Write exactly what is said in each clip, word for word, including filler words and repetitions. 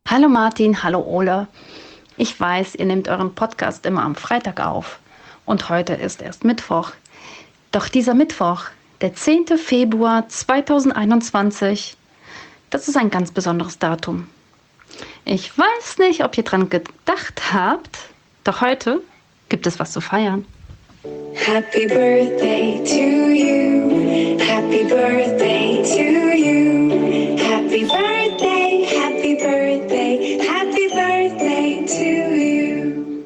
Hallo Martin, hallo Ole. Ich weiß, ihr nehmt euren Podcast immer am Freitag auf. Und heute ist erst Mittwoch. Doch dieser Mittwoch, der zehnte Februar zweitausendeinundzwanzig, das ist ein ganz besonderes Datum. Ich weiß nicht, ob ihr dran gedacht habt, doch heute gibt es was zu feiern. Happy birthday to you. Happy birthday to you. Happy birthday, happy birthday, happy birthday to you.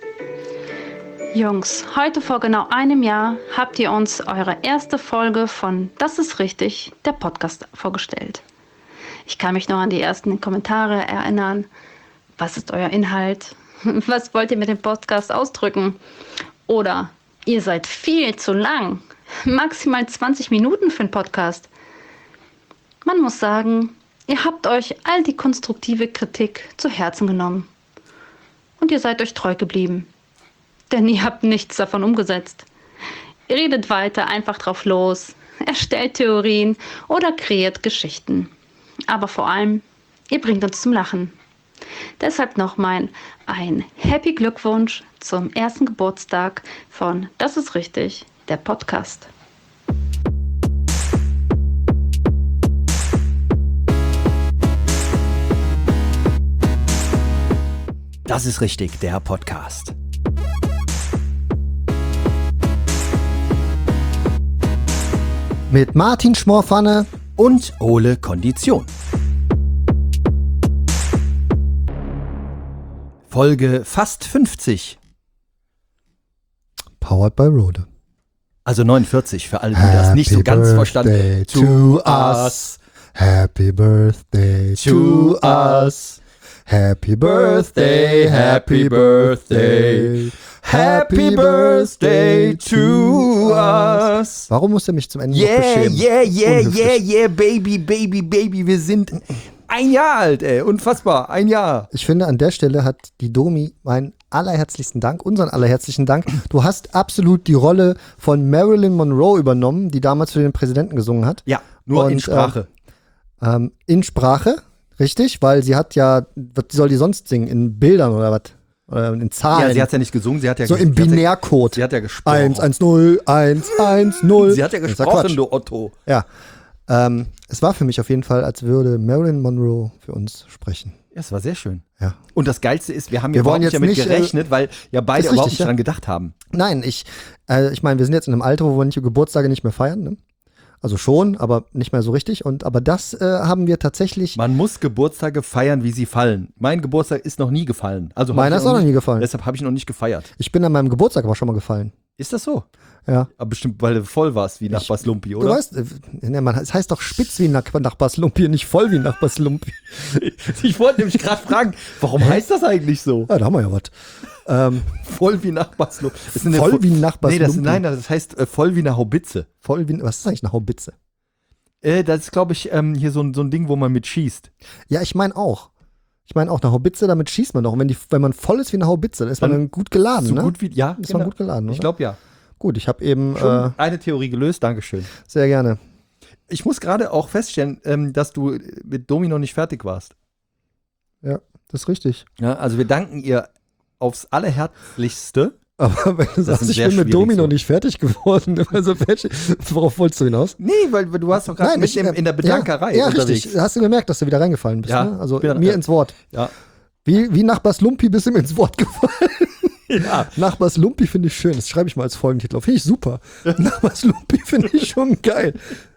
Jungs, heute vor genau einem Jahr habt ihr uns eure erste Folge von Das ist richtig, der Podcast vorgestellt. Ich kann mich noch an die ersten Kommentare erinnern. Was ist euer Inhalt? Was wollt ihr mit dem Podcast ausdrücken? Oder ihr seid viel zu lang. Maximal zwanzig Minuten für einen Podcast. Man muss sagen, ihr habt euch all die konstruktive Kritik zu Herzen genommen. Und ihr seid euch treu geblieben. Denn ihr habt nichts davon umgesetzt. Ihr redet weiter einfach drauf los, erstellt Theorien oder kreiert Geschichten. Aber vor allem, ihr bringt uns zum Lachen. Deshalb nochmal ein Happy Glückwunsch zum ersten Geburtstag von Das ist richtig, der Podcast. Das ist richtig, der Podcast. Mit Martin Schmorpfanne Und Ole Kondition. Folge fast fünfzig. Powered by Rode. Also neunundvierzig, für alle, die das nicht so ganz verstanden To us. Happy birthday to us. Happy birthday, happy birthday. Happy birthday to us. Warum muss er mich zum Ende noch Yeah, beschämen? yeah, yeah, Unhöflich. yeah, yeah, baby, baby, baby. Wir sind ein Jahr alt, ey. Unfassbar, ein Jahr. Ich finde, an der Stelle hat die Domi meinen allerherzlichsten Dank, unseren allerherzlichen Dank. Du hast absolut die Rolle von Marilyn Monroe übernommen, die damals für den Präsidenten gesungen hat. Ja, nur Und, in Sprache. Ähm, in Sprache, richtig? Weil sie hat ja, was soll die sonst singen? In Bildern oder was? Oder in Zahlen? Ja, sie hat ja nicht gesungen, sie hat ja so ges- im sie hat ja- Binärcode. Sie hat ja gesprochen. eins eins null, eins eins null. Sie hat ja Das ist ja gesprochen, Quatsch. du Otto. Ja. Ähm, es war für mich auf jeden Fall, als würde Marilyn Monroe für uns sprechen. Ja, es war sehr schön. Ja. Und das Geilste ist, wir haben Wir ja wollen überhaupt nicht jetzt damit nicht, äh, gerechnet, weil ja beide ist überhaupt richtig, nicht ja. dran gedacht haben. Nein, ich, äh, ich meine, wir sind jetzt in einem Alter, wo wir nicht Geburtstage nicht mehr feiern. Ne? Also schon, aber nicht mehr so richtig. Und aber das äh, haben wir tatsächlich. Man muss Geburtstage feiern, wie sie fallen. Mein Geburtstag ist noch nie gefallen. Also hab Meiner ich ist auch noch nie gefallen. Deshalb habe ich noch nicht gefeiert. Ich bin an meinem Geburtstag aber schon mal gefallen. Ist das so? Ja. Aber bestimmt, weil du voll warst wie Nachbars Lumpi, Du oder? weißt, äh, ne, man, es heißt doch spitz wie nach, Nachbars Lumpi, nicht voll wie Nachbars Lumpi. Ich wollte nämlich gerade fragen, warum heißt das eigentlich so? Ja, da haben wir ja was. Ähm, Voll wie Nachbars Lumpi. Das ist eine voll Vo- wie Nachbars Nee, das, Lumpi. nein, das heißt äh, voll wie eine Haubitze. Voll wie, was ist eigentlich eine Haubitze? Äh, das ist, glaube ich, ähm, hier so ein, so ein Ding, wo man mit schießt. Ja, ich meine auch. Ich meine auch eine Haubitze, damit schießt man doch. Und wenn, die, wenn man voll ist wie eine Haubitze, dann ist man Dann dann gut geladen, So ne? gut wie, ja, Ist man gut geladen, Ich oder? glaube, ja. Gut, ich habe eben Schon äh, eine Theorie gelöst, Dankeschön. sehr gerne. Ich muss gerade auch feststellen, ähm, dass du mit Domi noch nicht fertig warst. Ja, das ist richtig. Ja, also wir danken ihr aufs Allerherzlichste. Aber wenn du sagst, ist ich sehr bin mit schwierig Domi so. noch nicht fertig geworden, also fertig, worauf wolltest du hinaus? Nee, weil weil du warst doch gerade mit ich, dem, äh, in der Bedankerei Ja, ja unterwegs. richtig. Hast du gemerkt, dass du wieder reingefallen bist, Ja, ne? Also bin- mir äh, ins Wort. Ja. Wie, wie Nachbars Lumpi bist du mir ins Wort gefallen. ja. Nachbars Lumpi finde ich schön. Das schreibe ich mal als Folgentitel auf. Finde ich super. Nachbars Lumpi finde ich schon geil.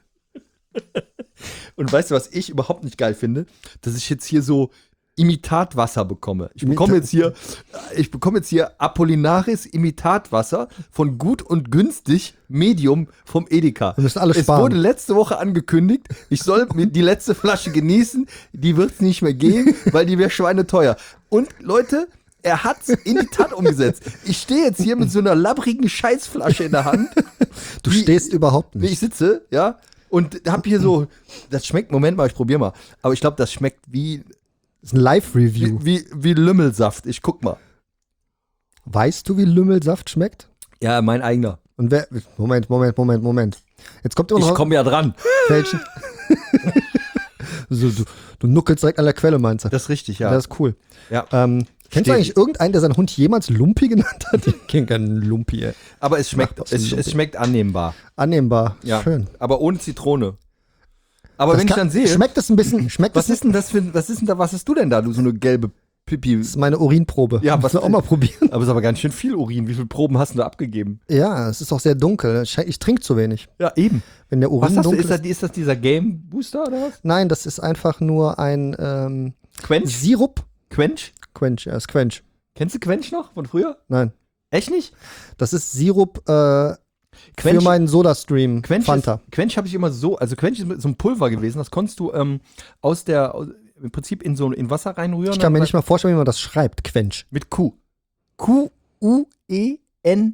Und weißt du, was ich überhaupt nicht geil finde? Dass ich jetzt hier so Imitatwasser bekomme. Ich bekomme Imita- jetzt hier, ich bekomme jetzt hier Apollinaris Imitatwasser von gut und günstig Medium vom Edeka. Wir müssen alle Es sparen. wurde letzte Woche angekündigt, ich soll mir die letzte Flasche genießen, die wird es nicht mehr geben, weil die wäre schweineteuer. Und Leute, er hat's in die Tat umgesetzt. Ich stehe jetzt hier mit so einer labbrigen Scheißflasche in der Hand. Du Wie- stehst überhaupt Wie ich nicht. sitze, ja, und hab hier so, das schmeckt, Moment mal, ich probier mal. Aber ich glaube, das schmeckt wie, Das ist ein Live-Review. wie, wie, wie Lümmelsaft. Ich guck mal. Weißt du, wie Lümmelsaft schmeckt? Ja, mein eigener. Und wer. Moment, Moment, Moment, Moment. Jetzt kommt immer Ich noch. komme ja dran. Welchen? So, du, du nuckelst direkt an der Quelle, meinst du? Das ist richtig, ja. Das ist cool. ja. Ähm, kennst du eigentlich irgendeinen, der seinen Hund jemals Lumpi genannt hat? Ich kenne keinen Lumpi, ey. Aber es schmeckt, Ach, es, es schmeckt annehmbar. Annehmbar. Ja. Schön. Aber ohne Zitrone. Aber Das wenn kann, ich dann sehe, Schmeckt es ein bisschen. Schmeckt was es ist denn das für, was ist denn da, was hast du denn da, du so eine gelbe Pipi? Das ist meine Urinprobe. Ja, Musst was- du auch mal probieren. Aber es ist aber ganz schön viel Urin. Wie viele Proben hast du da abgegeben? Ja, es ist auch sehr dunkel. Ich, ich trinke zu wenig. Ja, eben. Wenn der Urin Was hast du? dunkel Ist ist. das, ist das dieser Game Booster oder was? Nein, das ist einfach nur ein ähm, Quench? Sirup. Quench? Quench, ja, ist Quench. Kennst du Quench noch von früher? Nein. Echt nicht? Das ist Sirup äh, Quench- für meinen Soda-Stream. Quench, Fanta. ist- Quench habe ich immer so, also Quench ist so ein Pulver gewesen, das konntest du ähm, aus der, aus, im Prinzip in so in Wasser reinrühren. Ich kann mir dann- nicht mal vorstellen, wie man das schreibt. Quench. Mit Q. Q U E N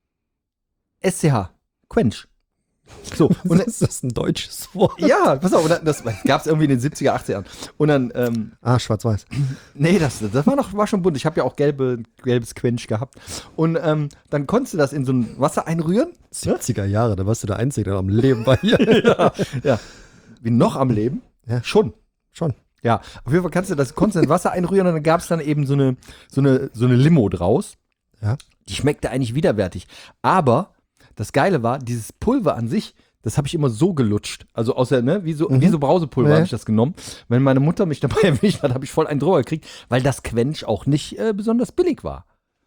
S C H. Quench. So, und ist das ein deutsches Wort? ja, pass auf, und dann- das gab es irgendwie in den siebziger, achtzigern. Und dann, ähm, Ah, schwarz-weiß. nee, das, das war noch war schon bunt. Ich habe ja auch gelbe, gelbes Quench gehabt. Und ähm, dann konntest du das in so ein Wasser einrühren. siebziger Jahre, da warst du der Einzige, der am Leben war hier. ja, ja. Wie noch am Leben? Ja. Schon. Schon. Ja, auf jeden Fall kannst du das konntest du in Wasser einrühren und dann gab es dann eben so eine, so, eine, so eine Limo draus. Ja. Die schmeckte eigentlich widerwärtig. Aber das Geile war, dieses Pulver an sich, das habe ich immer so gelutscht. Also außer, ne, wie so, Mhm. wie so Brausepulver Ja. habe ich das genommen. Wenn meine Mutter mich dabei erwischt hat, habe ich voll einen drüber gekriegt, weil das Quench auch nicht äh, besonders billig war.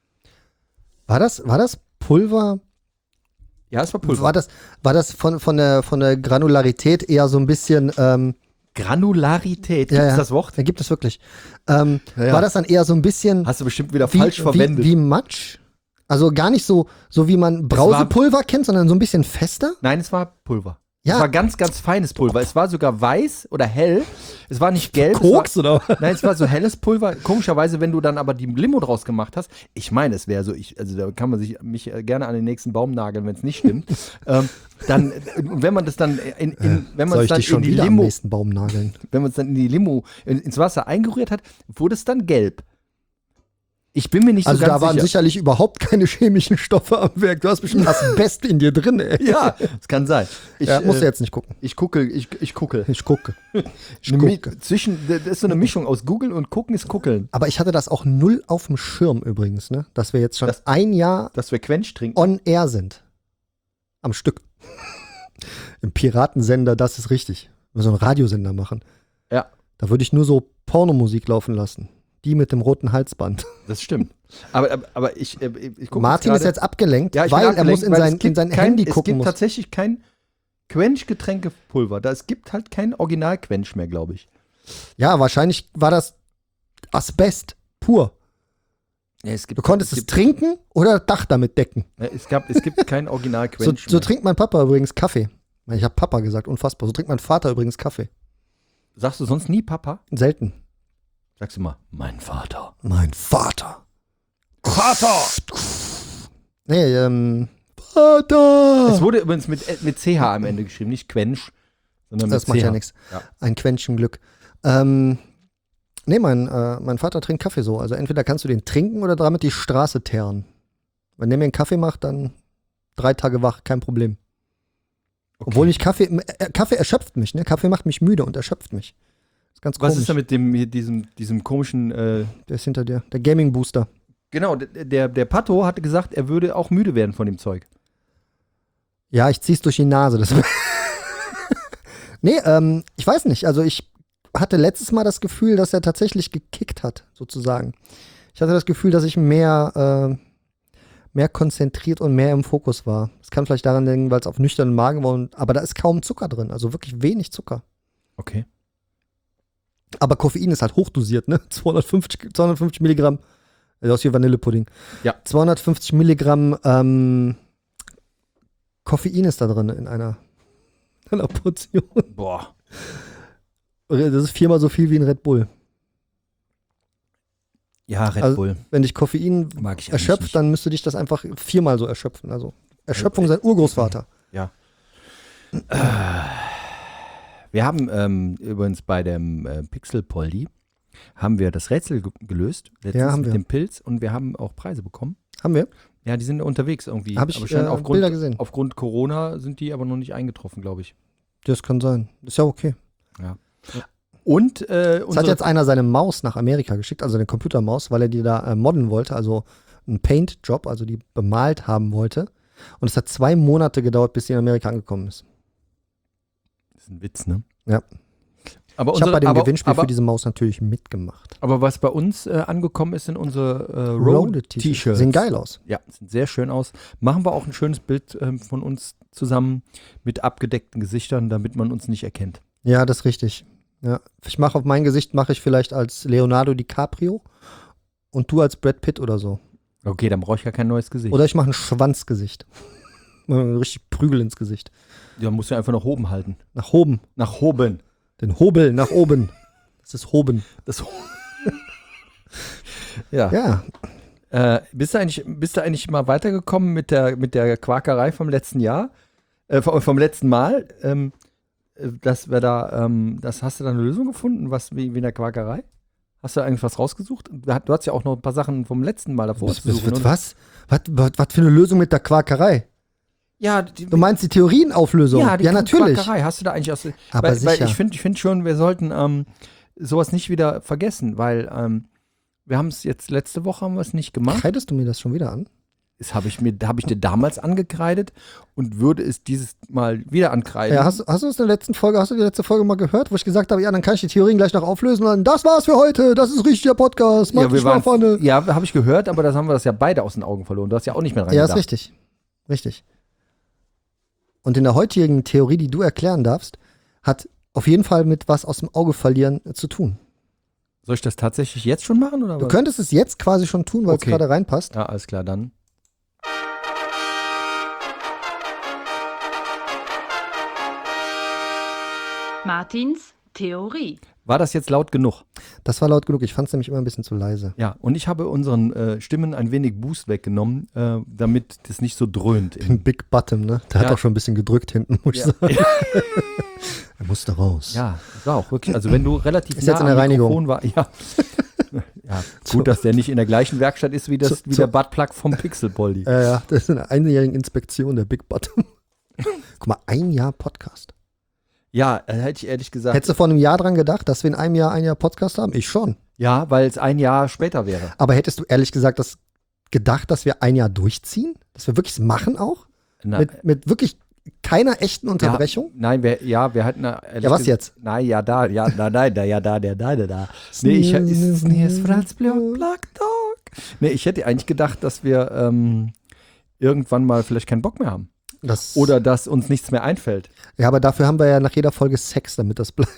War das, war das Pulver? Ja, es war Pulver. War das, war das von, von, der, von der Granularität eher so ein bisschen, ähm, Granularität, Ja, gibt's ja. das Wort? da gibt es wirklich. Ähm, Ja, ja. War das dann eher so ein bisschen Hast du bestimmt wieder wie, falsch verwendet. wie, wie Matsch? Also gar nicht so, so wie man Brausepulver kennt, sondern so ein bisschen fester? Nein, es war Pulver. Ja. Es war ganz, ganz feines Pulver. Es war sogar weiß oder hell. Es war nicht gelb. Koks es war, oder? Nein, es war so helles Pulver. Komischerweise, wenn du dann aber die Limo draus gemacht hast, ich meine, es wäre so, ich, also da kann man sich mich äh, gerne an den nächsten Baum nageln, wenn es nicht stimmt. ähm, dann, äh, und wenn man das dann in, in wenn man Soll es ich dann dich schon in die wieder am Limo, nächsten Baum nageln? wenn man es dann in die Limo in, ins Wasser eingerührt hat, wurde es dann gelb. Ich bin mir nicht Also so ganz da waren sicher. sicherlich überhaupt keine chemischen Stoffe am Werk. Du hast bestimmt Asbest in dir drin, ey. Ja, das kann sein. Ich, Ja, musst du äh, jetzt nicht gucken. ich gucke, ich, ich gucke. Ich gucke. Ich Eine Mi- gucke. Zwischen, das ist so eine Mischung aus Googeln und Gucken ist Guckeln. Aber ich hatte das auch null auf dem Schirm übrigens, ne? Dass wir jetzt schon Das- ein Jahr Dass wir Quench trinken. on air sind. Am Stück. Im Piratensender, das ist richtig. Wir so einen Radiosender machen. Ja. Da würde ich nur so Pornomusik laufen lassen. Die mit dem roten Halsband. Das stimmt. Aber, aber, aber ich, äh, ich gucke Martin ist jetzt abgelenkt, ja, ich bin weil er abgelenkt, muss in weil sein, es gibt in sein kein, Handy Es gucken gibt muss. tatsächlich kein Quench-Getränkepulver. Da, es gibt halt kein Original-Quench mehr, glaube ich. Ja, wahrscheinlich war das Asbest pur. Ja, es gibt, Du konntest es es gibt, trinken oder Dach damit decken. ja, es, gab, es gibt kein So, Original-Quench so mehr. trinkt mein Papa übrigens Kaffee. Ich habe Papa gesagt, unfassbar. So trinkt mein Vater übrigens Kaffee. Sagst du sonst nie Papa? Selten. Sagst du mal, mein Vater. Mein Vater. Vater! Nee, ähm. Vater! Es wurde übrigens mit, äh, mit C H am Ende geschrieben, nicht Quench, sondern mit Das macht C H. ja nichts. Ja. Ein Quäntchen Glück. Ähm, nee, mein, äh, mein Vater trinkt Kaffee so. Also entweder kannst du den trinken oder damit die Straße teeren. Wenn der mir einen Kaffee macht, dann drei Tage wach, kein Problem. Okay. Obwohl ich Kaffee, äh, Kaffee erschöpft mich, ne? Kaffee macht mich müde und erschöpft mich. Ist ganz Was komisch. ist da mit dem, hier, diesem, diesem komischen, äh, Der ist hinter dir. Der Gaming Booster. genau, der, der, der Pato hatte gesagt, er würde auch müde werden von dem Zeug. Ja, ich zieh's durch die Nase. Das nee, ähm, ich weiß nicht. Also ich hatte letztes Mal das Gefühl, dass er tatsächlich gekickt hat, sozusagen. Ich hatte das Gefühl, dass ich mehr, äh, mehr konzentriert und mehr im Fokus war. Das kann vielleicht daran liegen, weil es auf nüchternen Magen war. Und, aber da ist kaum Zucker drin. Also wirklich wenig Zucker. Okay. Aber Koffein ist halt hochdosiert, ne? zweihundertfünfzig, zweihundertfünfzig Milligramm. Das ist wie Vanillepudding. Ja. zweihundertfünfzig Milligramm ähm, Koffein ist da drin in einer, in einer Portion. Boah. Das ist viermal so viel wie ein Red Bull. Ja, Red Also, Bull. Wenn dich Koffein Mag ich eigentlich erschöpft, nicht. dann müsste dich das einfach viermal so erschöpfen. Also Erschöpfung sein Urgroßvater. Wir haben ähm, übrigens bei dem äh, Pixel Polly haben wir das Rätsel ge gelöst, letztens Ja, haben mit wir. dem Pilz, und wir haben auch Preise bekommen. Haben wir? Ja, die sind unterwegs irgendwie. Hab ich, aber scheint äh, aufgrund, Bilder gesehen. aufgrund Corona sind die aber noch nicht eingetroffen, glaube ich. Das kann sein. Ist ja okay. Und äh, Es hat unsere, jetzt einer seine Maus nach Amerika geschickt, also eine Computermaus, weil er die da äh, modden wollte, also einen Paint-Job, also die bemalt haben wollte. Und es hat zwei Monate gedauert, bis sie in Amerika angekommen ist. das ist ein Witz, ne? Ja. Aber Ich habe bei dem aber, Gewinnspiel aber, für diese Maus natürlich mitgemacht. aber was bei uns äh, angekommen ist, sind unsere äh, Road-T-Shirts. Sehen geil aus. Ja, sehen sehr schön aus. Machen wir auch ein schönes Bild ähm, von uns zusammen mit abgedeckten Gesichtern, damit man uns nicht erkennt. Ja, das ist richtig. Ja. Ich mache auf mein Gesicht, mache ich vielleicht als Leonardo DiCaprio und du als Brad Pitt oder so. Okay, dann brauche ich ja kein neues Gesicht. Oder ich mache ein Schwanzgesicht. Richtig Prügel ins Gesicht. Ja, musst du einfach nach oben halten. Nach oben. Nach oben. Den Hobel nach oben. Das ist Hoben. Das ja. Ja. Äh, bist, du eigentlich, bist du eigentlich mal weitergekommen mit der, mit der Quakerei vom letzten Jahr? Äh, vom, vom letzten Mal? Ähm, äh, dass wir da, ähm, das hast du da eine Lösung gefunden, was wie, wie in der Quakerei? Hast du eigentlich was rausgesucht? Du hast ja auch noch ein paar Sachen vom letzten Mal davor. Was, was, was, was, was, was für eine Lösung mit der Quakerei? Ja, die, Du meinst die Theorienauflösung? ja, die ja natürlich. Quakerei hast du da eigentlich aus. Aber weil, weil sicher. ich finde ich find schon, wir sollten ähm, sowas nicht wieder vergessen, weil ähm, wir haben es jetzt letzte Woche haben wir es nicht gemacht. Kreidest du mir das schon wieder an? Das habe ich mir, habe ich dir damals angekreidet und würde es dieses Mal wieder ankreiden. Ja, hast, hast du das in der letzten Folge, hast du die letzte Folge mal gehört, wo ich gesagt habe, ja, dann kann ich die Theorien gleich noch auflösen und dann, das war's für heute, das ist richtiger Podcast, mach ja, wir dich mal waren, vorne. ja, habe ich gehört, aber das haben wir das ja beide aus den Augen verloren. Du hast ja auch nicht mehr dran Ja, ist gedacht. richtig. Richtig. Und in der heutigen Theorie, die du erklären darfst, hat auf jeden Fall mit was aus dem Auge verlieren äh, zu tun. Soll ich das tatsächlich jetzt schon machen? Oder Du was? könntest es jetzt quasi schon tun, weil es Okay. gerade reinpasst. Ja, alles klar, dann. Martins Theorie. War das jetzt laut genug? Das war laut genug, ich fand es nämlich immer ein bisschen zu leise. Ja, und ich habe unseren äh, Stimmen ein wenig Boost weggenommen, äh, damit das nicht so dröhnt. Den Big Bottom, ne? Der Ja. hat auch schon ein bisschen gedrückt hinten, muss ich Ja. sagen. Er musste raus. Ja, das war auch wirklich. Also wenn du relativ Ist nah jetzt in am der Reinigung. Mikrofon war, ja. Ja, gut, So. dass der nicht in der gleichen Werkstatt ist wie, das, So- wie so- der Buttplug vom Pixelpoldi. Ja, ja, das ist eine einjährige Inspektion der Big Bottom. Guck mal, ein Jahr Podcast. Ja, äh, hätte ich ehrlich gesagt. Hättest du vor einem Jahr dran gedacht, dass wir in einem Jahr ein Jahr Podcast haben? Ich schon. Ja, weil es ein Jahr später wäre. Aber hättest du ehrlich gesagt das gedacht, dass wir ein Jahr durchziehen? Dass wir wirklich machen auch? Na, Mit, mit wirklich keiner echten Unterbrechung? Ja, nein, wir, ja, wir hatten. Ja, was jetzt? Nein, ja, da, ja, da, nein, da, ja, da, der, da, der, da. Nee, ich ist es nee, ist Franz Block, Block Dog. Nee, ich hätte eigentlich gedacht, dass wir ähm, irgendwann mal vielleicht keinen Bock mehr haben. Das, Oder dass uns nichts mehr einfällt. ja, aber dafür haben wir ja nach jeder Folge Sex, damit das bleibt.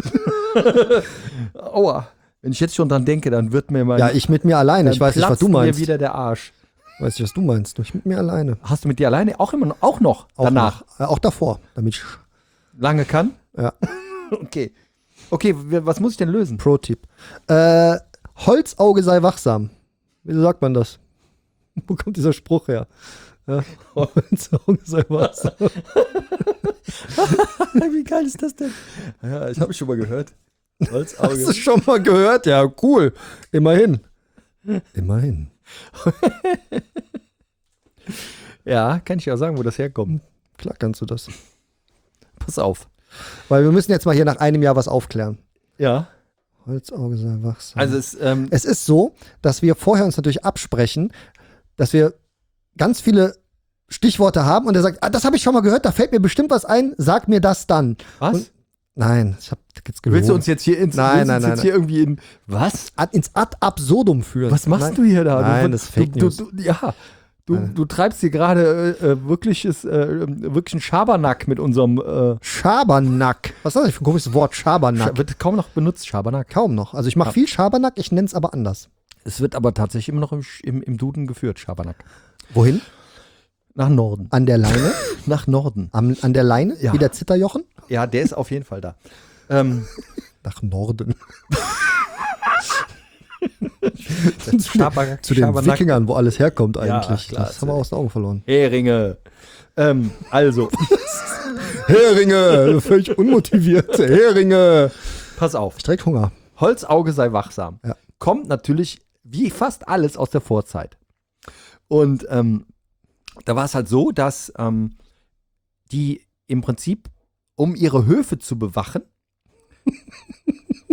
Aua. Wenn ich jetzt schon dran denke, dann wird mir mein. Ja, ich mit mir alleine. dann Ich weiß nicht, was platzt du meinst. mir wieder der Arsch. Weiß nicht, was du meinst. Ich mit mir alleine. Hast du mit dir alleine auch immer noch, auch noch Auch danach Noch. Äh, auch davor, damit ich. lange kann? Ja. Okay. Okay, w- was muss ich denn lösen? Pro-Tipp. Äh, Holzauge sei wachsam. Wie sagt man das? Wo kommt dieser Spruch her? Ja. Holzauge sei wachsam. Wie geil ist das denn? Ja, das habe ich schon mal gehört. Hast Holzauge. du schon mal gehört? Ja, cool. Immerhin. Immerhin. Ja, kann ich ja sagen, wo das herkommt. Klar kannst du das. Pass auf. Weil wir müssen jetzt mal hier nach einem Jahr was aufklären. Ja. Holzauge sei wachsam. Also es, ähm, Es ist so, dass wir vorher uns natürlich absprechen, dass wir ganz viele Stichworte haben und er sagt, ah, das habe ich schon mal gehört, da fällt mir bestimmt was ein, sag mir das dann. was? Und- Nein, ich habe jetzt gelogen. Willst du uns jetzt hier ins Nein, willst du nein, uns nein, jetzt hier irgendwie in was? Ad, ins Ad absurdum führen? Was machst Nein. du hier da? Nein, du, das ist Fake du, News. Du, du, ja, du, Nein. du treibst hier gerade äh, äh, wirkliches, äh, wirklichen Schabernack mit unserem äh, Schabernack. Was ist das für ein komisches Wort? Schabernack. Scha- wird kaum noch benutzt, Schabernack. Kaum noch. Also ich mache Ja. viel Schabernack, ich nenne es aber anders. Es wird aber tatsächlich immer noch im, Sch- im, im Duden geführt, Schabernack. Wohin? Nach Norden. An der Leine? Nach Norden. Am, an der Leine? Ja. Wie der Zitterjochen? Ja, der ist auf jeden Fall da. Ähm, Nach Norden. Schabernack, Zu den Schabernack. Wikingern, wo alles herkommt Ja, eigentlich. klar, das haben wir aus den Augen verloren. Heringe. Ähm, also, Heringe! Völlig unmotiviert. Heringe! pass auf. Ich direkt Hunger. Holzauge sei wachsam. Ja. Kommt natürlich wie fast alles aus der Vorzeit. Und ähm, da war es halt so, dass ähm, die im Prinzip, um ihre Höfe zu bewachen,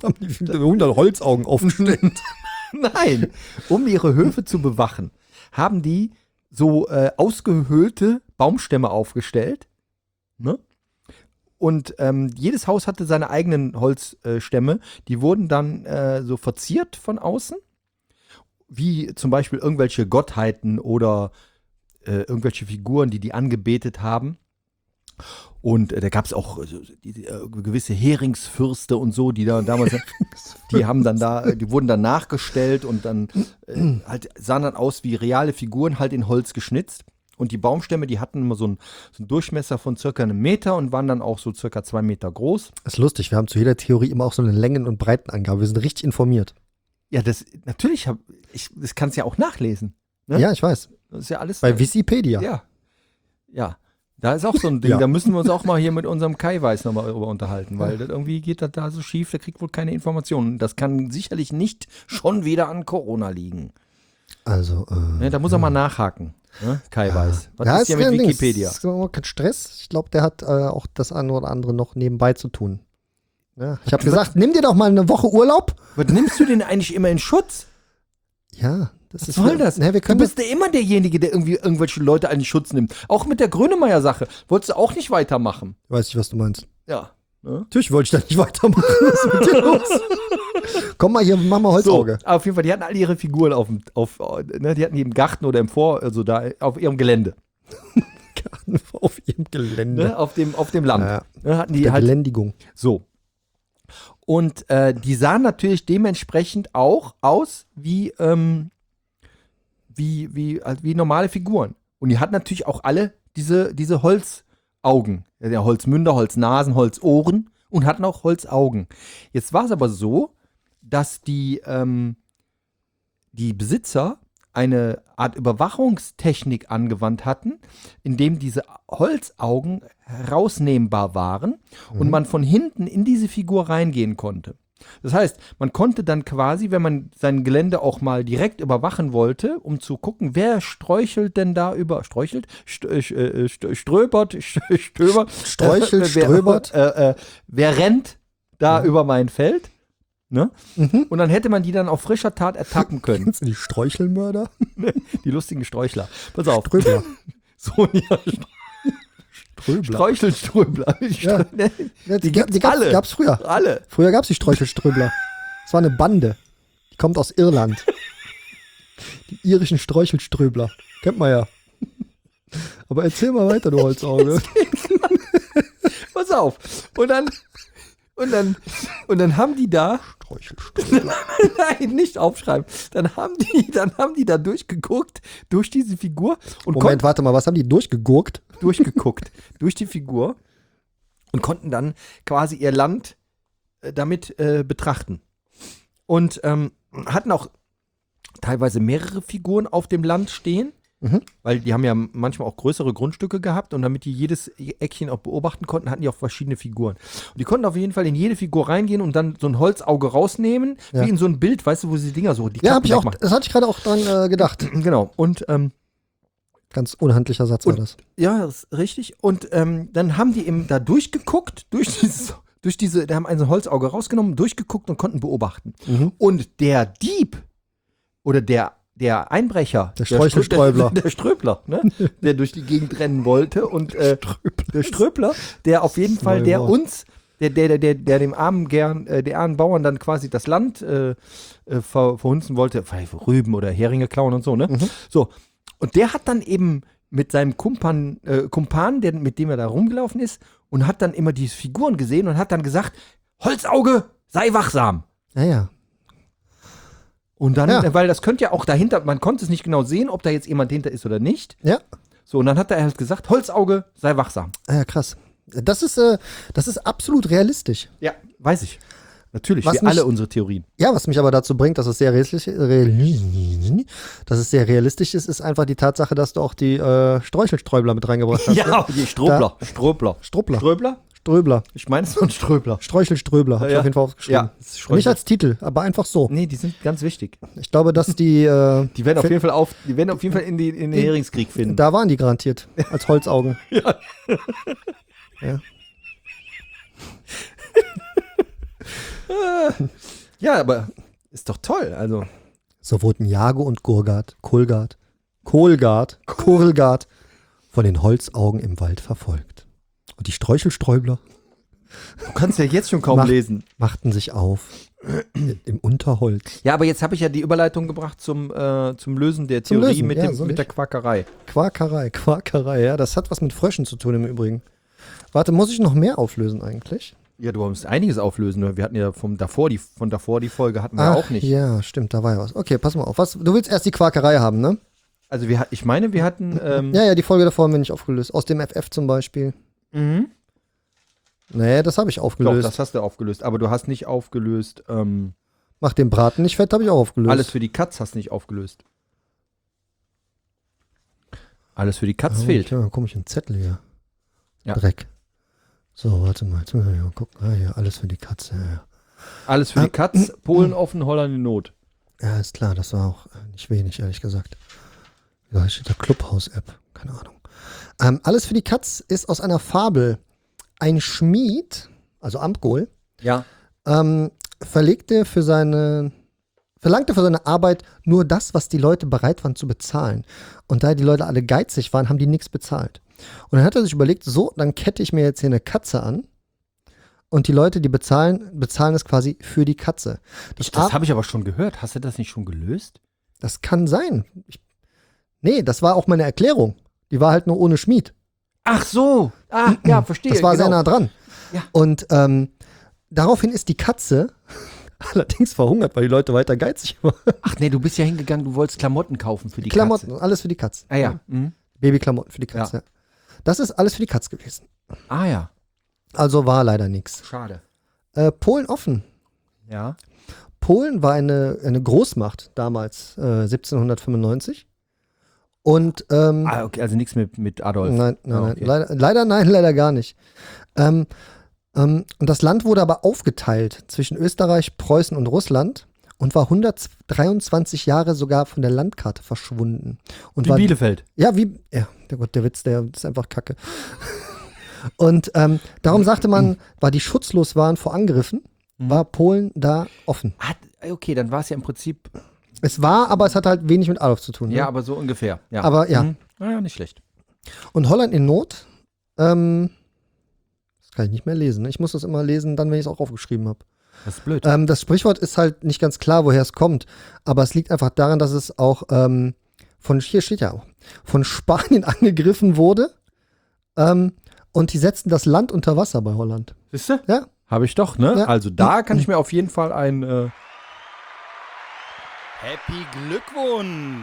haben die hundert Holzaugen aufgestellt. Nein, um ihre Höfe zu bewachen, haben die so äh, ausgehöhlte Baumstämme aufgestellt. Ne? Und ähm, jedes Haus hatte seine eigenen Holzstämme. Die wurden dann äh, so verziert von außen. Wie zum Beispiel irgendwelche Gottheiten oder äh, irgendwelche Figuren, die die angebetet haben. Und äh, da gab es auch äh, die, die, äh, gewisse Heringsfürste und so, die da damals, die haben dann da, die wurden dann nachgestellt und dann äh, halt sahen dann aus wie reale Figuren, halt in Holz geschnitzt. Und die Baumstämme, die hatten immer so einen, so einen Durchmesser von circa einem Meter und waren dann auch so circa zwei Meter groß. Das ist lustig, wir haben zu jeder Theorie immer auch so eine Längen- und Breitenangabe. Wir sind richtig informiert. Ja, das natürlich, hab, ich, das kannst du ja auch nachlesen. Ne? Ja, ich weiß. Das ist ja alles. Bei Wikipedia. Ja. Ja. Da ist auch so ein Ding, Ja. da müssen wir uns auch mal hier mit unserem Kai Weiß nochmal darüber unterhalten, weil das irgendwie geht das da so schief, der kriegt wohl keine Informationen. Das kann sicherlich nicht schon wieder an Corona liegen. Also, äh, Ne, da muss er mal nachhaken, ne? Kai Weiß. Was ja, ist hier mit kein Ding. Wikipedia? Es ist auch kein Stress. Ich glaube, der hat äh, auch das eine oder andere noch nebenbei zu tun. Ja, ich habe gesagt, nimm dir doch mal eine Woche Urlaub. Was nimmst du denn eigentlich immer in Schutz? Ja, das Was ist soll das? Ne, wir Du können bist ja immer derjenige, der irgendwie irgendwelche Leute einen Schutz nimmt. Auch mit der Grönemeyer-Sache. Wolltest du auch nicht weitermachen? Weiß ich, was du meinst. Ja. Ne? Natürlich wollte ich da nicht weitermachen. Was ist mit dir los? Komm mal hier, mach mal Holzauge. So, auf jeden Fall, die hatten alle ihre Figuren auf dem, auf, ne, die hatten die im Garten oder im Vor, also da auf ihrem Gelände. Auf ihrem Gelände. Ne, auf dem, auf dem Land. Ja. Ne, hatten Die die halt Geländigung. so. Und äh, die sahen natürlich dementsprechend auch aus wie, ähm, wie, wie, also wie normale Figuren. Und die hatten natürlich auch alle diese, diese Holzaugen. Ja, Holzmünder, Holznasen, Holzohren und hatten auch Holzaugen. Jetzt war es aber so, dass die, ähm, die Besitzer eine Art Überwachungstechnik angewandt hatten, indem diese Holzaugen herausnehmbar waren und man von hinten in diese Figur reingehen konnte. Das heißt, man konnte dann quasi, wenn man sein Gelände auch mal direkt überwachen wollte, um zu gucken, wer sträuchelt denn da über, sträuchelt, st äh, st ströbert, st stöbert, Sträuchelt, äh, wer, ströbert. Äh, äh, wer rennt da Mhm. über mein Feld? Ne? Mhm. Und dann hätte man die dann auf frischer Tat ertappen können. Kennst du die Streuchelmörder? Die lustigen Sträuchler. Pass auf. Ströbler. So, ja, Ströbler. Streuchelströbler. Ja. Ja, Die die gibt's die gab's, alle. gab's früher. Alle. Früher gab's die Streuchelströbler. Das war eine Bande. Die kommt aus Irland. Die irischen Streuchelströbler. Kennt man ja. Aber erzähl mal weiter, du Holzauge. Pass auf. Und dann, und dann, und dann haben die da, Streuchelströbler. nein, nicht aufschreiben. Dann haben die, dann haben die da durchgeguckt, durch diese Figur und Moment, warte mal, was haben die durchgegurkt? konnten durchgeguckt, durch die Figur und konnten dann quasi ihr Land äh, damit äh, betrachten. Und ähm, hatten auch teilweise mehrere Figuren auf dem Land stehen, Mhm. weil die haben ja manchmal auch größere Grundstücke gehabt und damit die jedes Eckchen auch beobachten konnten, hatten die auch verschiedene Figuren. Und die konnten auf jeden Fall in jede Figur reingehen und dann so ein Holzauge rausnehmen, Ja. wie in so ein Bild, weißt du, wo sie die Dinger so, die Ja, hab Kappen ich auch, wegmachen. das hatte ich gerade auch dran äh, gedacht. Genau, und ähm, Ganz unhandlicher Satz war Und- das. ja, das ist richtig. Und ähm, dann haben die eben da durchgeguckt, durch dieses, durch diese, da haben ein so ein Holzauge rausgenommen, durchgeguckt und konnten beobachten. Mhm. Und der Dieb oder der, der Einbrecher, Der Streuchelsträubler. der, der Ströbler, ne, der durch die Gegend rennen wollte und äh, der Ströbler, der auf jeden Fall, der Wort. uns, der, der, der, der dem armen gern, äh, der armen Bauern dann quasi das Land äh, äh, ver, verhunzen wollte, vielleicht Rüben oder Heringe klauen und so, ne? Mhm. So. Und der hat dann eben mit seinem Kumpan, äh, Kumpan, der, mit dem er da rumgelaufen ist, und hat dann immer diese Figuren gesehen und hat dann gesagt, Holzauge, sei wachsam. Ja, ja. Und dann, Ja. äh, weil das könnte ja auch dahinter, man konnte es nicht genau sehen, ob da jetzt jemand hinter ist oder nicht. Ja. So, und dann hat er halt gesagt, Holzauge, sei wachsam. Ah, ja, krass. Das ist, äh, das ist absolut realistisch. Ja, weiß ich. Natürlich, Was wir mich- alle unsere Theorien. Ja, was mich aber dazu bringt, dass es sehr realistisch, real, dass es sehr realistisch ist, ist einfach die Tatsache, dass du auch die äh, Streuchelsträubler mit reingebracht hast. ne? Ja, die Ströbler. Ströbler. Struppler. Ströbler? Ströbler. Ich meine, es war ein Ströbler. Streuchelströbler, habe ich Ja. auf jeden Fall aufgeschrieben. Ja, das ist Nicht als Titel, aber einfach so. Nee, die sind ganz wichtig. Ich glaube, dass die, äh, Die werden auf Fin- jeden Fall auf, die werden auf jeden Fall in, die, in den Heringskrieg finden. da waren die garantiert, als Holzaugen. Ja. Ja. Ja, aber ist doch toll. Also, So wurden Jago und Gurgard, Kohlgard, Kohlgard, Kohlgard von den Holzaugen im Wald verfolgt. Und die Streuchelsträubler du kannst ja jetzt schon kaum Mach- lesen. machten sich auf im Unterholz. Ja, aber jetzt habe ich ja die Überleitung gebracht zum, äh, zum Lösen der Zum Theorie Lösen, mit, ja, dem, soll mit der ich? Quackerei. Quakerei, Quakerei, ja, das hat was mit Fröschen zu tun im Übrigen. Warte, muss ich noch mehr auflösen eigentlich? Ja, du musst einiges auflösen. Ne? Wir hatten ja vom davor die, von davor die Folge hatten wir Ach, auch nicht. Ja, stimmt, da war ja was. Okay, pass mal auf. Was, du willst erst die Quakerei haben, ne? Also wir, hat- ich meine, wir hatten. Ähm, Ja, ja, die Folge davor haben wir nicht aufgelöst. Aus dem F F zum Beispiel. mhm. Nee, das habe ich Doch, aufgelöst. das hast du aufgelöst. Aber du hast nicht aufgelöst. Ähm, Mach den Braten nicht fett, habe ich auch aufgelöst. alles für die Katz hast du nicht aufgelöst. Alles für die Katz oh, fehlt. Ja, komm ich einen Zettel hier. Ja. Dreck. So, warte mal. Jetzt müssen wir mal gucken. Ah, ja, alles für die Katze. Ja, ja. Alles für die Katz. Polen offen, Holland in Not. Ja, ist klar, das war auch äh, nicht wenig, ehrlich gesagt. Da steht der Clubhouse-App. Keine Ahnung. Ähm, alles für die Katz ist aus einer Fabel. Ein Schmied, also Amtgol, Ja. ähm, verlegte für seine, verlangte für seine Arbeit nur das, was die Leute bereit waren zu bezahlen. Und da die Leute alle geizig waren, haben die nichts bezahlt. Und dann hat er sich überlegt, so, dann kette ich mir jetzt hier eine Katze an. Und die Leute, die bezahlen, bezahlen es quasi für die Katze. Das, Das Ar- habe ich aber schon gehört. Hast du das nicht schon gelöst? das kann sein. Ich, nee, das war auch meine Erklärung. Die war halt nur ohne Schmied. Ach so. Ah, ja, verstehe. Das war genau. sehr nah dran. Ja. Und ähm, daraufhin ist die Katze allerdings verhungert, weil die Leute weiter geizig waren. Ach nee, du bist ja hingegangen, du wolltest Klamotten kaufen für die Klamotten, Katze. alles für die Katze. Ah ja. Mhm. Babyklamotten für die Katze. Ja. Das ist alles für die Katze gewesen. Ah ja. Also war leider nichts. Schade. Äh, Polen offen. Ja. Polen war eine, eine Großmacht damals, äh, siebzehnhundertfünfundneunzig. Und ähm, Ah, okay, also nichts mit, mit Adolf. Nein, nein, Ah, nein. okay. Leider, leider nein, leider gar nicht. Ähm, ähm, und das Land wurde aber aufgeteilt zwischen Österreich, Preußen und Russland und war hundertdreiundzwanzig Jahre sogar von der Landkarte verschwunden. Und Wie war, Bielefeld. Ja, wie, ja, der Gott, der Witz, der ist einfach kacke. Und ähm, darum sagte man, weil die schutzlos waren vor Angriffen, war Polen da offen. Ah, okay, dann war es ja im Prinzip. Es war, aber es hat halt wenig mit Adolf zu tun. Ja, Ne? aber so ungefähr. Ja. Aber ja. Mhm. Naja, nicht schlecht. Und Holland in Not, ähm, das kann ich nicht mehr lesen. Ne? Ich muss das immer lesen, dann, wenn ich es auch aufgeschrieben habe. Das ist blöd. Ähm, das Sprichwort ist halt nicht ganz klar, woher es kommt. Aber es liegt einfach daran, dass es auch ähm, von, hier steht ja auch, von Spanien angegriffen wurde. Ähm, und die setzten das Land unter Wasser bei Holland. Siehst du? Ja. Habe ich doch, ne? Ja. Also da kann ich mir auf jeden Fall ein äh Happy Glückwunsch!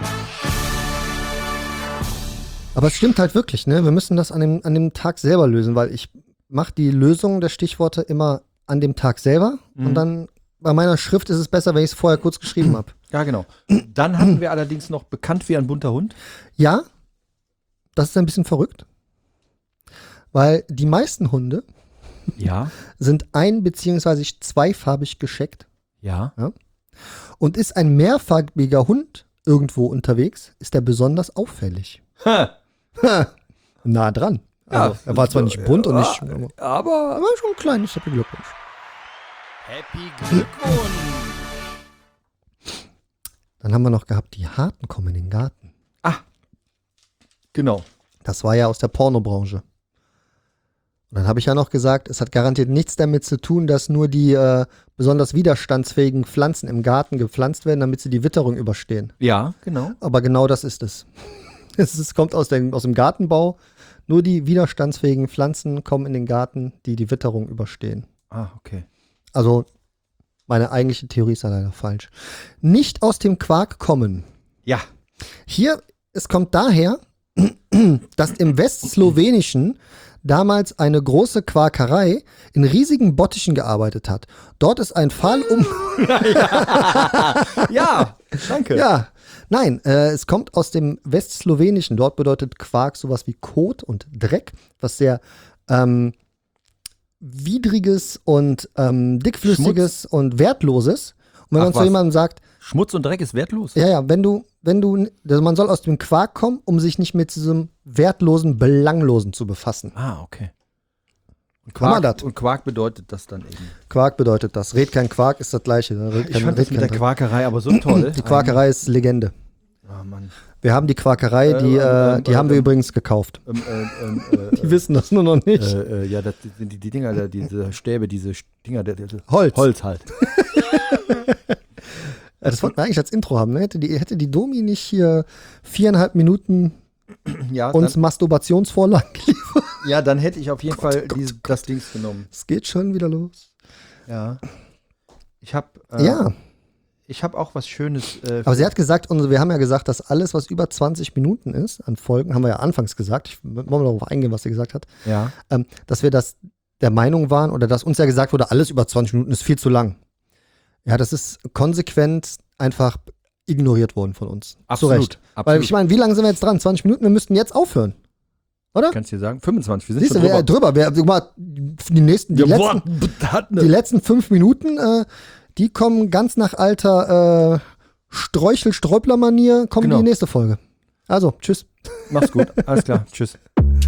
Aber es stimmt halt wirklich, ne? Wir müssen das an dem, an dem Tag selber lösen, weil ich mache die Lösung der Stichworte immer an dem Tag selber. Mhm. Und dann bei meiner Schrift ist es besser, wenn ich es vorher kurz geschrieben habe. Ja, genau. Dann hatten wir allerdings noch bekannt wie ein bunter Hund. Ja, das ist ein bisschen verrückt. Weil die meisten Hunde Ja. sind ein- bzw. zweifarbig gescheckt. Ja. Und ist ein mehrfarbiger Hund irgendwo unterwegs, ist er besonders auffällig. Ha. Nah dran. Ja, Also, er war zwar nicht bunt und nicht, aber, Aber aber schon klein, ist Happy Glückwunsch. Happy Glückwunsch! Dann haben wir noch gehabt, die Harten kommen in den Garten. Genau. Das war ja aus der Pornobranche. Und dann habe ich ja noch gesagt, es hat garantiert nichts damit zu tun, dass nur die äh, besonders widerstandsfähigen Pflanzen im Garten gepflanzt werden, damit sie die Witterung überstehen. Ja, genau. Aber genau das ist es. Es ist, kommt aus, dem- aus dem Gartenbau. Nur die widerstandsfähigen Pflanzen kommen in den Garten, die die Witterung überstehen. Ah, okay. Also meine eigentliche Theorie ist ja leider falsch. Nicht aus dem Quark kommen. Ja. Hier, es kommt daher, dass im Westslowenischen damals eine große Quakerei in riesigen Bottichen gearbeitet hat. Dort ist ein Fall um... Ja, danke. Ja, nein, äh, es kommt aus dem Westslowenischen. Dort bedeutet Quark sowas wie Kot und Dreck, was sehr ähm, widriges und ähm, dickflüssiges und wertloses. Und wenn Ach, man zu was? jemandem sagt, Schmutz und Dreck ist wertlos. ja, ja, wenn du, wenn du, also man soll aus dem Quark kommen, um sich nicht mit diesem wertlosen, belanglosen zu befassen. Ah, okay. Haben wir Quark, das? und Quark bedeutet das dann eben. Quark bedeutet das. Red kein Quark ist das Gleiche. Red Ich kein, fand red das mit der kein- Quakerei aber so toll. Die Quakerei ist Legende. Oh, Mann. Wir haben die Quakerei, die, Ähm, äh, ähm, die haben wir ähm, übrigens gekauft. Ähm, ähm, ähm, äh, Die wissen das nur noch nicht. Äh, äh, ja, das sind die, die Dinger, da, diese Stäbe, diese Dinger, der, der, Holz. Holz halt. Ja, das wollten wir eigentlich als Intro haben. Ne? Hätte, die, hätte die Domi nicht hier viereinhalb Minuten Ja, uns dann, Masturbationsvorlagen geliefert? ja, dann hätte ich auf jeden Gott, Fall Gott, diese, das Dings genommen. Es geht schon wieder los. Ja. Ich habe äh, Ja, ich habe auch was Schönes. Äh, aber sie hat gesagt, und wir haben ja gesagt, dass alles, was über zwanzig Minuten ist an Folgen, haben wir ja anfangs gesagt, ich wollen wir darauf eingehen, was sie gesagt hat, ja. ähm, dass wir das der Meinung waren oder dass uns ja gesagt wurde, alles über zwanzig Minuten ist viel zu lang. Ja, das ist konsequent einfach ignoriert worden von uns. Absolut. Zu Recht. Absolut. Weil ich meine, wie lange sind wir jetzt dran? zwanzig Minuten? Wir müssten jetzt aufhören. Oder? Kannst du dir sagen? fünfundzwanzig, wir sind Siehst du, schon wer drüber. drüber? Wer, guck mal, die nächsten, die, Wir letzten, wurden- hatten die letzten fünf Minuten, äh, die kommen ganz nach alter äh, Streuchel-Sträubler-Manier, kommen Genau. die nächste Folge. Also, tschüss. Mach's gut. Alles klar. Tschüss.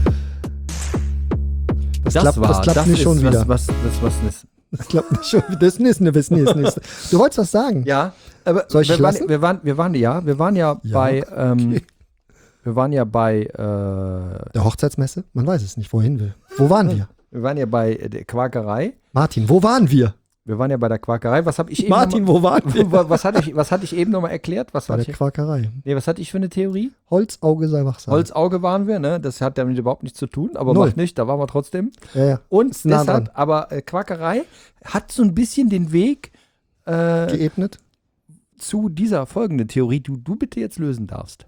Das, klappt, das klappt nicht ist schon wieder. Was, was, das, was ist. Das klappt nicht schon wieder. Das nächste, das nächste, das nächste. Du wolltest was sagen? Ja, aber Soll ich wir, dich waren, lassen? wir waren, wir waren ja, wir waren ja, Ja, bei, ähm, okay. wir waren ja bei, äh, Der Hochzeitsmesse? Man weiß es nicht, wohin will. Wo waren wir? wir waren ja bei der Quakerei. Martin, wo waren wir? Wir waren ja bei der Quakerei. Was habe ich eben Martin, noch wo waren mal, wir? was hatte ich, was hatte ich eben nochmal erklärt? Was Bei war der ich? Quakerei. Nee, was hatte ich für eine Theorie? Holzauge sei wachsam. Holzauge waren wir, ne? Das hat damit überhaupt nichts zu tun, aber Null. macht nicht, da waren wir trotzdem. Ja, ja. Und Ist nah deshalb, dran. aber äh, Quakerei hat so ein bisschen den Weg äh, Geebnet. zu dieser folgenden Theorie, die du bitte jetzt lösen darfst.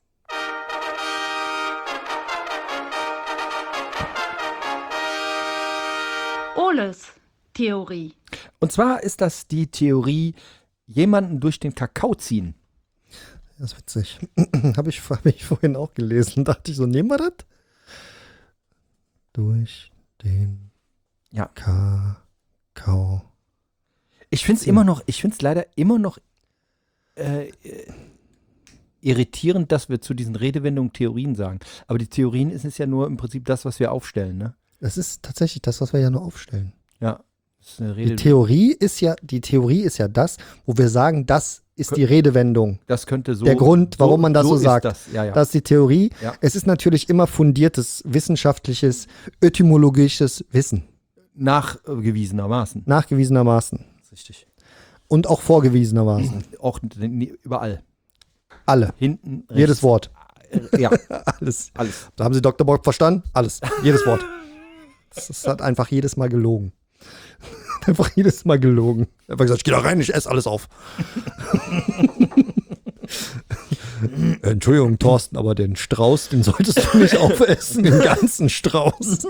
Oles Theorie. Und zwar ist das die Theorie, jemanden durch den Kakao ziehen. Das ist witzig. Habe ich, hab ich vorhin auch gelesen. Dachte ich so, nehmen wir das? Durch den Ja. Kakao. Ich finde es immer noch, ich finde es leider immer noch äh, äh, irritierend, dass wir zu diesen Redewendungen Theorien sagen. Aber die Theorien ist es ja nur im Prinzip das, was wir aufstellen, ne? Das ist tatsächlich das, was wir ja nur aufstellen. Ja. Das ist eine Die Rede, Theorie ist ja, die Theorie ist ja das, wo wir sagen, das ist die Redewendung. das könnte so. Der Grund, warum man das so ist sagt. Das. Ja, ja. Das ist die Theorie. Ja. Es ist natürlich immer fundiertes, wissenschaftliches, etymologisches Wissen. Nachgewiesenermaßen. Nachgewiesenermaßen. Das ist richtig. Und auch vorgewiesenermaßen. Auch n- überall. Alle. Hinten, rechts. Jedes Wort. Äh, Ja, Alles. alles. Da haben Sie Doktor Bock verstanden? Alles. Jedes Wort. Das ist halt einfach jedes Mal gelogen. Einfach jedes Mal gelogen. Einfach gesagt, ich geh da rein, ich esse alles auf. Entschuldigung, Thorsten, aber den Strauß, den solltest du nicht aufessen, den ganzen Strauß.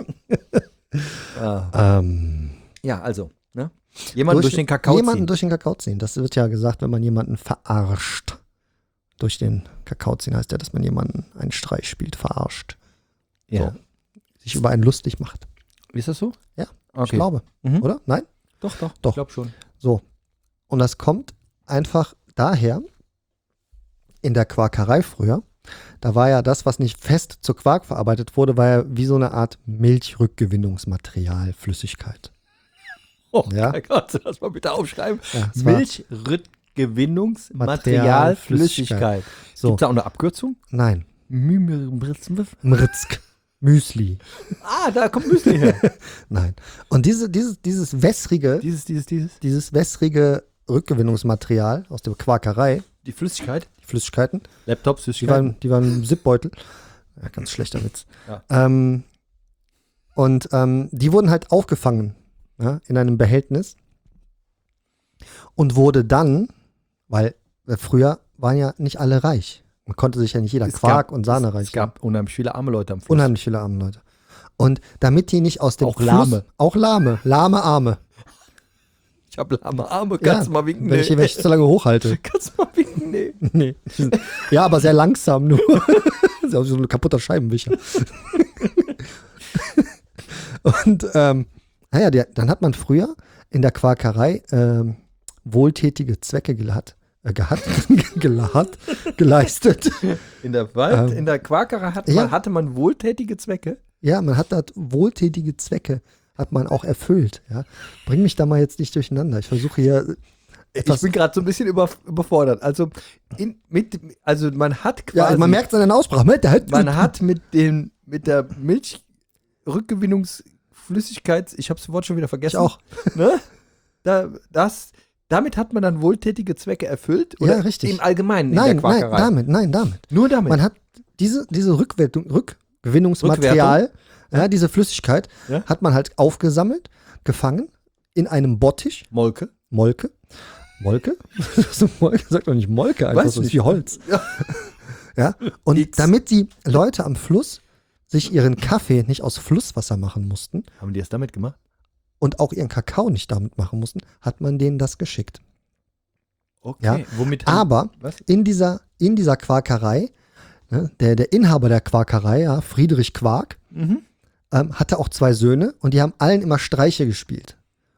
ähm, Ja, also, ne? Jemanden durch, den Kakao Jemanden ziehen. durch den Kakao ziehen. Das wird ja gesagt, wenn man jemanden verarscht. Durch den Kakao ziehen heißt ja, dass man jemanden einen Streich spielt, verarscht. Ja. So. Sich über einen lustig macht. Ist das so? Ja, Okay. Ich glaube. Mhm. Oder? Nein? Doch, doch. Doch. Ich glaube schon. So. Und das kommt einfach daher, in der Quakerei früher, da war ja das, was nicht fest zu Quark verarbeitet wurde, war ja wie so eine Art Milchrückgewinnungsmaterial, Flüssigkeit. Oh, Ja. kannst du das mal bitte aufschreiben? Ja, es war- Milchrückgewinnungsmaterial, Flüssigkeit. So, Gibt es da auch eine Abkürzung? nein. Mümritzmüff? Mritzk. Müsli. Ah, da kommt Müsli her. Nein. Und diese, dieses, dieses wässrige, dieses, dieses, dieses. dieses wässrige Rückgewinnungsmaterial aus der Quakerei, Die Flüssigkeit. die Flüssigkeiten, Laptops, die Flüssigkeit. waren, die waren im Zipbeutel. Ja, ganz schlechter Witz. Ja. Ähm, und ähm, die wurden halt aufgefangen, ja, in einem Behältnis und wurde dann, weil äh, früher waren ja nicht alle reich. Man konnte sich ja nicht jeder Es Quark gab- und Sahne es, reich. es gab unheimlich viele arme Leute am Fluss. Unheimlich viele arme Leute. Und damit die nicht aus dem Auch Fluss, Lahme. Auch Lahme. Lahme Arme. Ich habe lahme Arme. Ja, Kannst du mal winken? Wenn ich, wenn ich zu lange hochhalte. Kannst du mal winken? Nee. Nee. Ja, aber sehr langsam nur. Das ist auch so ein kaputter Scheibenwischer. Und ähm, naja, die, dann hat man früher in der Quakerei ähm, wohltätige Zwecke gehat, äh, gehat, gelahat, geleistet. In der Wald, Ähm, in der Quakerei hat man, ja. hatte man wohltätige Zwecke. Ja, man hat dort wohltätige Zwecke hat man auch erfüllt. Ja? Bring mich da mal jetzt nicht durcheinander. Ich versuche hier etwas. Ich bin gerade so ein bisschen über, überfordert. Also, in, mit, also man hat quasi. Ja, also man merkt es an der Aussprache. Man hat, man hat mit, dem, mit der Milchrückgewinnungsflüssigkeit, ich habe das Wort schon wieder vergessen. Ich auch. Ne? Da, das, damit hat man dann wohltätige Zwecke erfüllt? Oder Ja, richtig. im Allgemeinen Nein, in der Quakerei? nein, damit, nein, damit. Nur damit? Man hat diese, diese Rückwertung, Rückgewinnungsmaterial, ja, diese Flüssigkeit, Ja. hat man halt aufgesammelt, gefangen, in einem Bottich, Molke? Molke. Molke? So, Molke sagt doch nicht Molke, einfach Weiß so, ist nicht. wie Holz. Ja. Ja? Und X. damit die Leute am Fluss sich ihren Kaffee nicht aus Flusswasser machen mussten Haben die es damit gemacht? und auch ihren Kakao nicht damit machen mussten, hat man denen das geschickt. Okay. Ja. Womit haben- Aber Was? in dieser, in dieser Quakerei, ne, der, der Inhaber der Quakerei, ja, Friedrich Quark, Mhm. ähm, hatte auch zwei Söhne und die haben allen immer Streiche gespielt.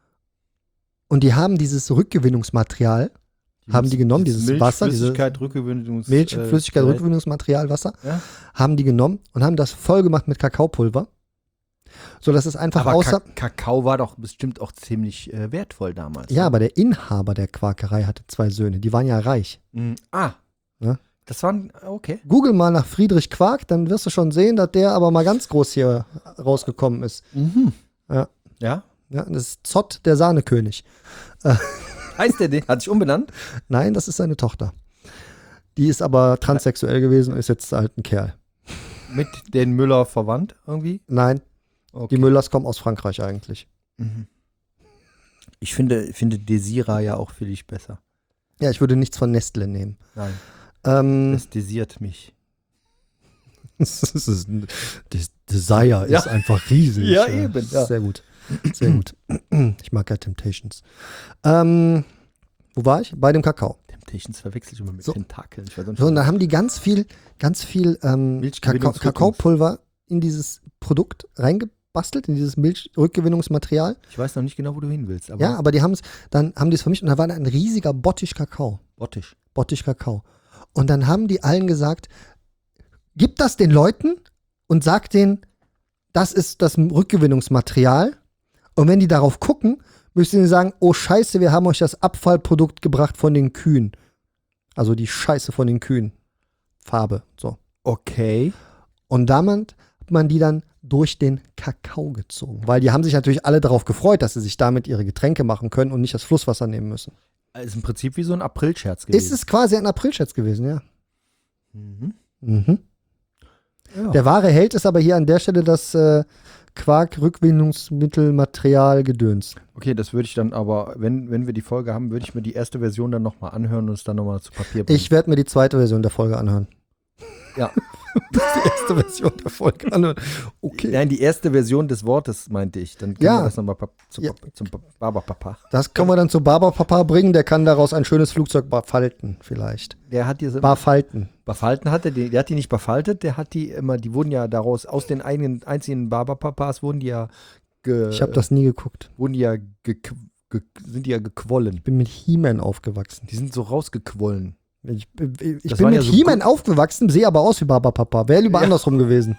Und die haben dieses Rückgewinnungsmaterial, haben die genommen, dieses Wasser, diese Flüssigkeit, Rückgewinnungs... Milch, äh, Flüssigkeit, Gerät. Rückgewinnungsmaterial, Wasser, Ja. haben die genommen und haben das voll gemacht mit Kakaopulver, sodass es einfach Aber aussah. Ka- Kakao war doch bestimmt auch ziemlich äh, wertvoll damals. Ja, ne? aber der Inhaber der Quakerei hatte zwei Söhne, die waren ja reich. Mhm. Ah. Ja. Das waren, okay. Google mal nach Friedrich Quark, dann wirst du schon sehen, dass der aber mal ganz groß hier rausgekommen ist. Mhm. Ja. Ja. Ja, das ist Zott, der Sahnekönig. Heißt der den? Hat sich umbenannt? Nein, das ist seine Tochter. Die ist aber transsexuell gewesen und ist jetzt halt ein Kerl. Mit den Müller verwandt irgendwie? Nein, Okay. die Müllers kommen aus Frankreich eigentlich. Mhm. Ich finde, finde Desira ja auch viel besser. Ja, ich würde nichts von Nestle nehmen. Nein, Ähm, das desiert mich. das ist, das Desire Ja. ist einfach riesig. Ja, eben, ja. Sehr gut. Sehr gut. Ich mag ja Temptations. Ähm, wo war ich? Bei dem Kakao. Temptations verwechsel ich immer mit So. Tentakeln. Ich weiß auch nicht, So, und da haben die ganz viel, ganz viel ähm, Kakao, Milchgewinnungs- Kakaopulver in dieses Produkt reingebastelt, in dieses Milchrückgewinnungsmaterial. ich weiß noch nicht genau, wo du hin willst. Aber Ja, aber die haben es, dann haben die es vermischt und da war da ein riesiger Bottich Kakao. Bottich. Bottich Kakao. Und dann haben die allen gesagt, gib das den Leuten und sag denen, das ist das Rückgewinnungsmaterial. Und wenn die darauf gucken, müssen sie sagen, oh Scheiße, wir haben euch das Abfallprodukt gebracht von den Kühen. Also die Scheiße von den Kühen. Farbe, so. Okay. Und damit hat man die dann durch den Kakao gezogen. Weil die haben sich natürlich alle darauf gefreut, dass sie sich damit ihre Getränke machen können und nicht das Flusswasser nehmen müssen. Ist im Prinzip wie so ein Aprilscherz gewesen. Ist es quasi ein Aprilscherz gewesen, ja. Mhm. Mhm. Ja. Der wahre Held ist aber hier an der Stelle das äh, Quark-Rückgewinnungsmittelmaterial Gedöns. Okay, das würde ich dann aber, wenn, wenn wir die Folge haben, würde ich mir die erste Version dann nochmal anhören und es dann nochmal zu Papier bringen. Ich werde mir die zweite Version der Folge anhören. Ja. Die erste Version der Folge anhören. Okay. Nein, die erste Version des Wortes meinte ich. Dann können Ja. wir das nochmal pap zum, Ja. Pap zum Pap Barberpapa. Das können wir dann zu Barberpapa bringen, der kann daraus ein schönes Flugzeug falten, vielleicht. Der hat diese Barfalten. Befalten hatte, die, der hat die nicht befaltet, der hat die immer, die wurden ja daraus, aus den eigenen einzigen Barberpapas wurden die ja ge, Ich habe das nie geguckt. wurden die ja ge, ge, sind die ja gequollen. Ich bin mit He-Man aufgewachsen. Die sind so rausgequollen. Ich, ich, ich Das bin waren mit ja so He-Man aufgewachsen, sehe aber aus wie Barberpapa. Wäre lieber Ja. andersrum gewesen.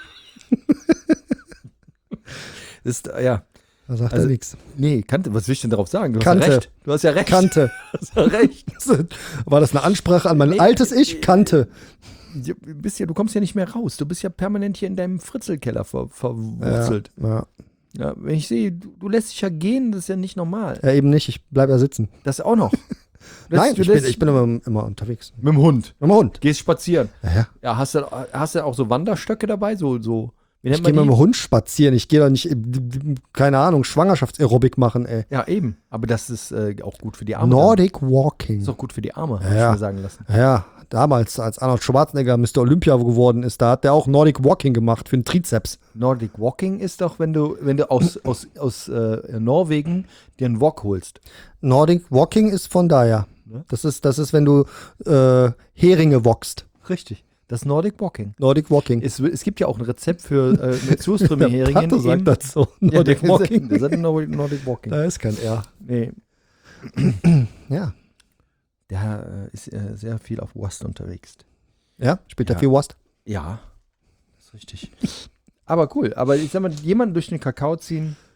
Ist, äh, ja, Da sagt Also- er nichts. nee, Kante, was will ich denn darauf sagen? Du hast Kante. ja recht. Du hast ja recht. Kannte. Du hast ja recht. War das eine Ansprache an mein Nee, altes Ich? Kannte. Du, bist ja, du kommst ja nicht mehr raus. Du bist ja permanent hier in deinem Fritzelkeller ver, verwurzelt. Ja. Ja, wenn ich sehe, du, du lässt dich ja gehen, das ist ja nicht normal. ja, eben nicht. Ich bleibe ja sitzen. Das auch noch. Du Nein, lässt- du ich bin, lässt- ich bin immer, immer unterwegs. mit dem Hund. Mit dem Hund. Gehst spazieren. Ja, ja. Ja, hast du, hast du auch so Wanderstöcke dabei? So, so. Wie nennt Ich gehe man mit die? dem Hund spazieren. Ich gehe doch nicht, äh, keine Ahnung, Schwangerschaftsaerobik machen, ey. Ja, eben. Aber das ist äh, auch gut für die Arme. Nordic Das Walking. ist auch gut für die Arme, Ja, hab ja. ich mir sagen lassen. Ja, damals, als Arnold Schwarzenegger Mister Olympia geworden ist, da hat der auch Nordic Walking gemacht für den Trizeps. Nordic Walking ist doch, wenn du, wenn du aus, aus, aus äh, Norwegen dir einen Wok holst. Nordic Walking ist von daher. Ne? Das ist, das ist, wenn du äh, Heringe wokst. Richtig. Das ist Nordic Walking. Nordic Walking. Es, es gibt ja auch ein Rezept für äh, eine Surströmming-Heringen. Pato sagt im- das so. Ja, Nordic der, Walking. Der sagt Nordic, Nordic Walking. Da ist kein R. Nee, Ja. der äh, ist äh, sehr viel auf Wurst unterwegs. Ja, spielt da Ja. viel Wurst. Ja, das ist richtig. Aber cool. Aber ich sag mal, jemanden durch den Kakao ziehen,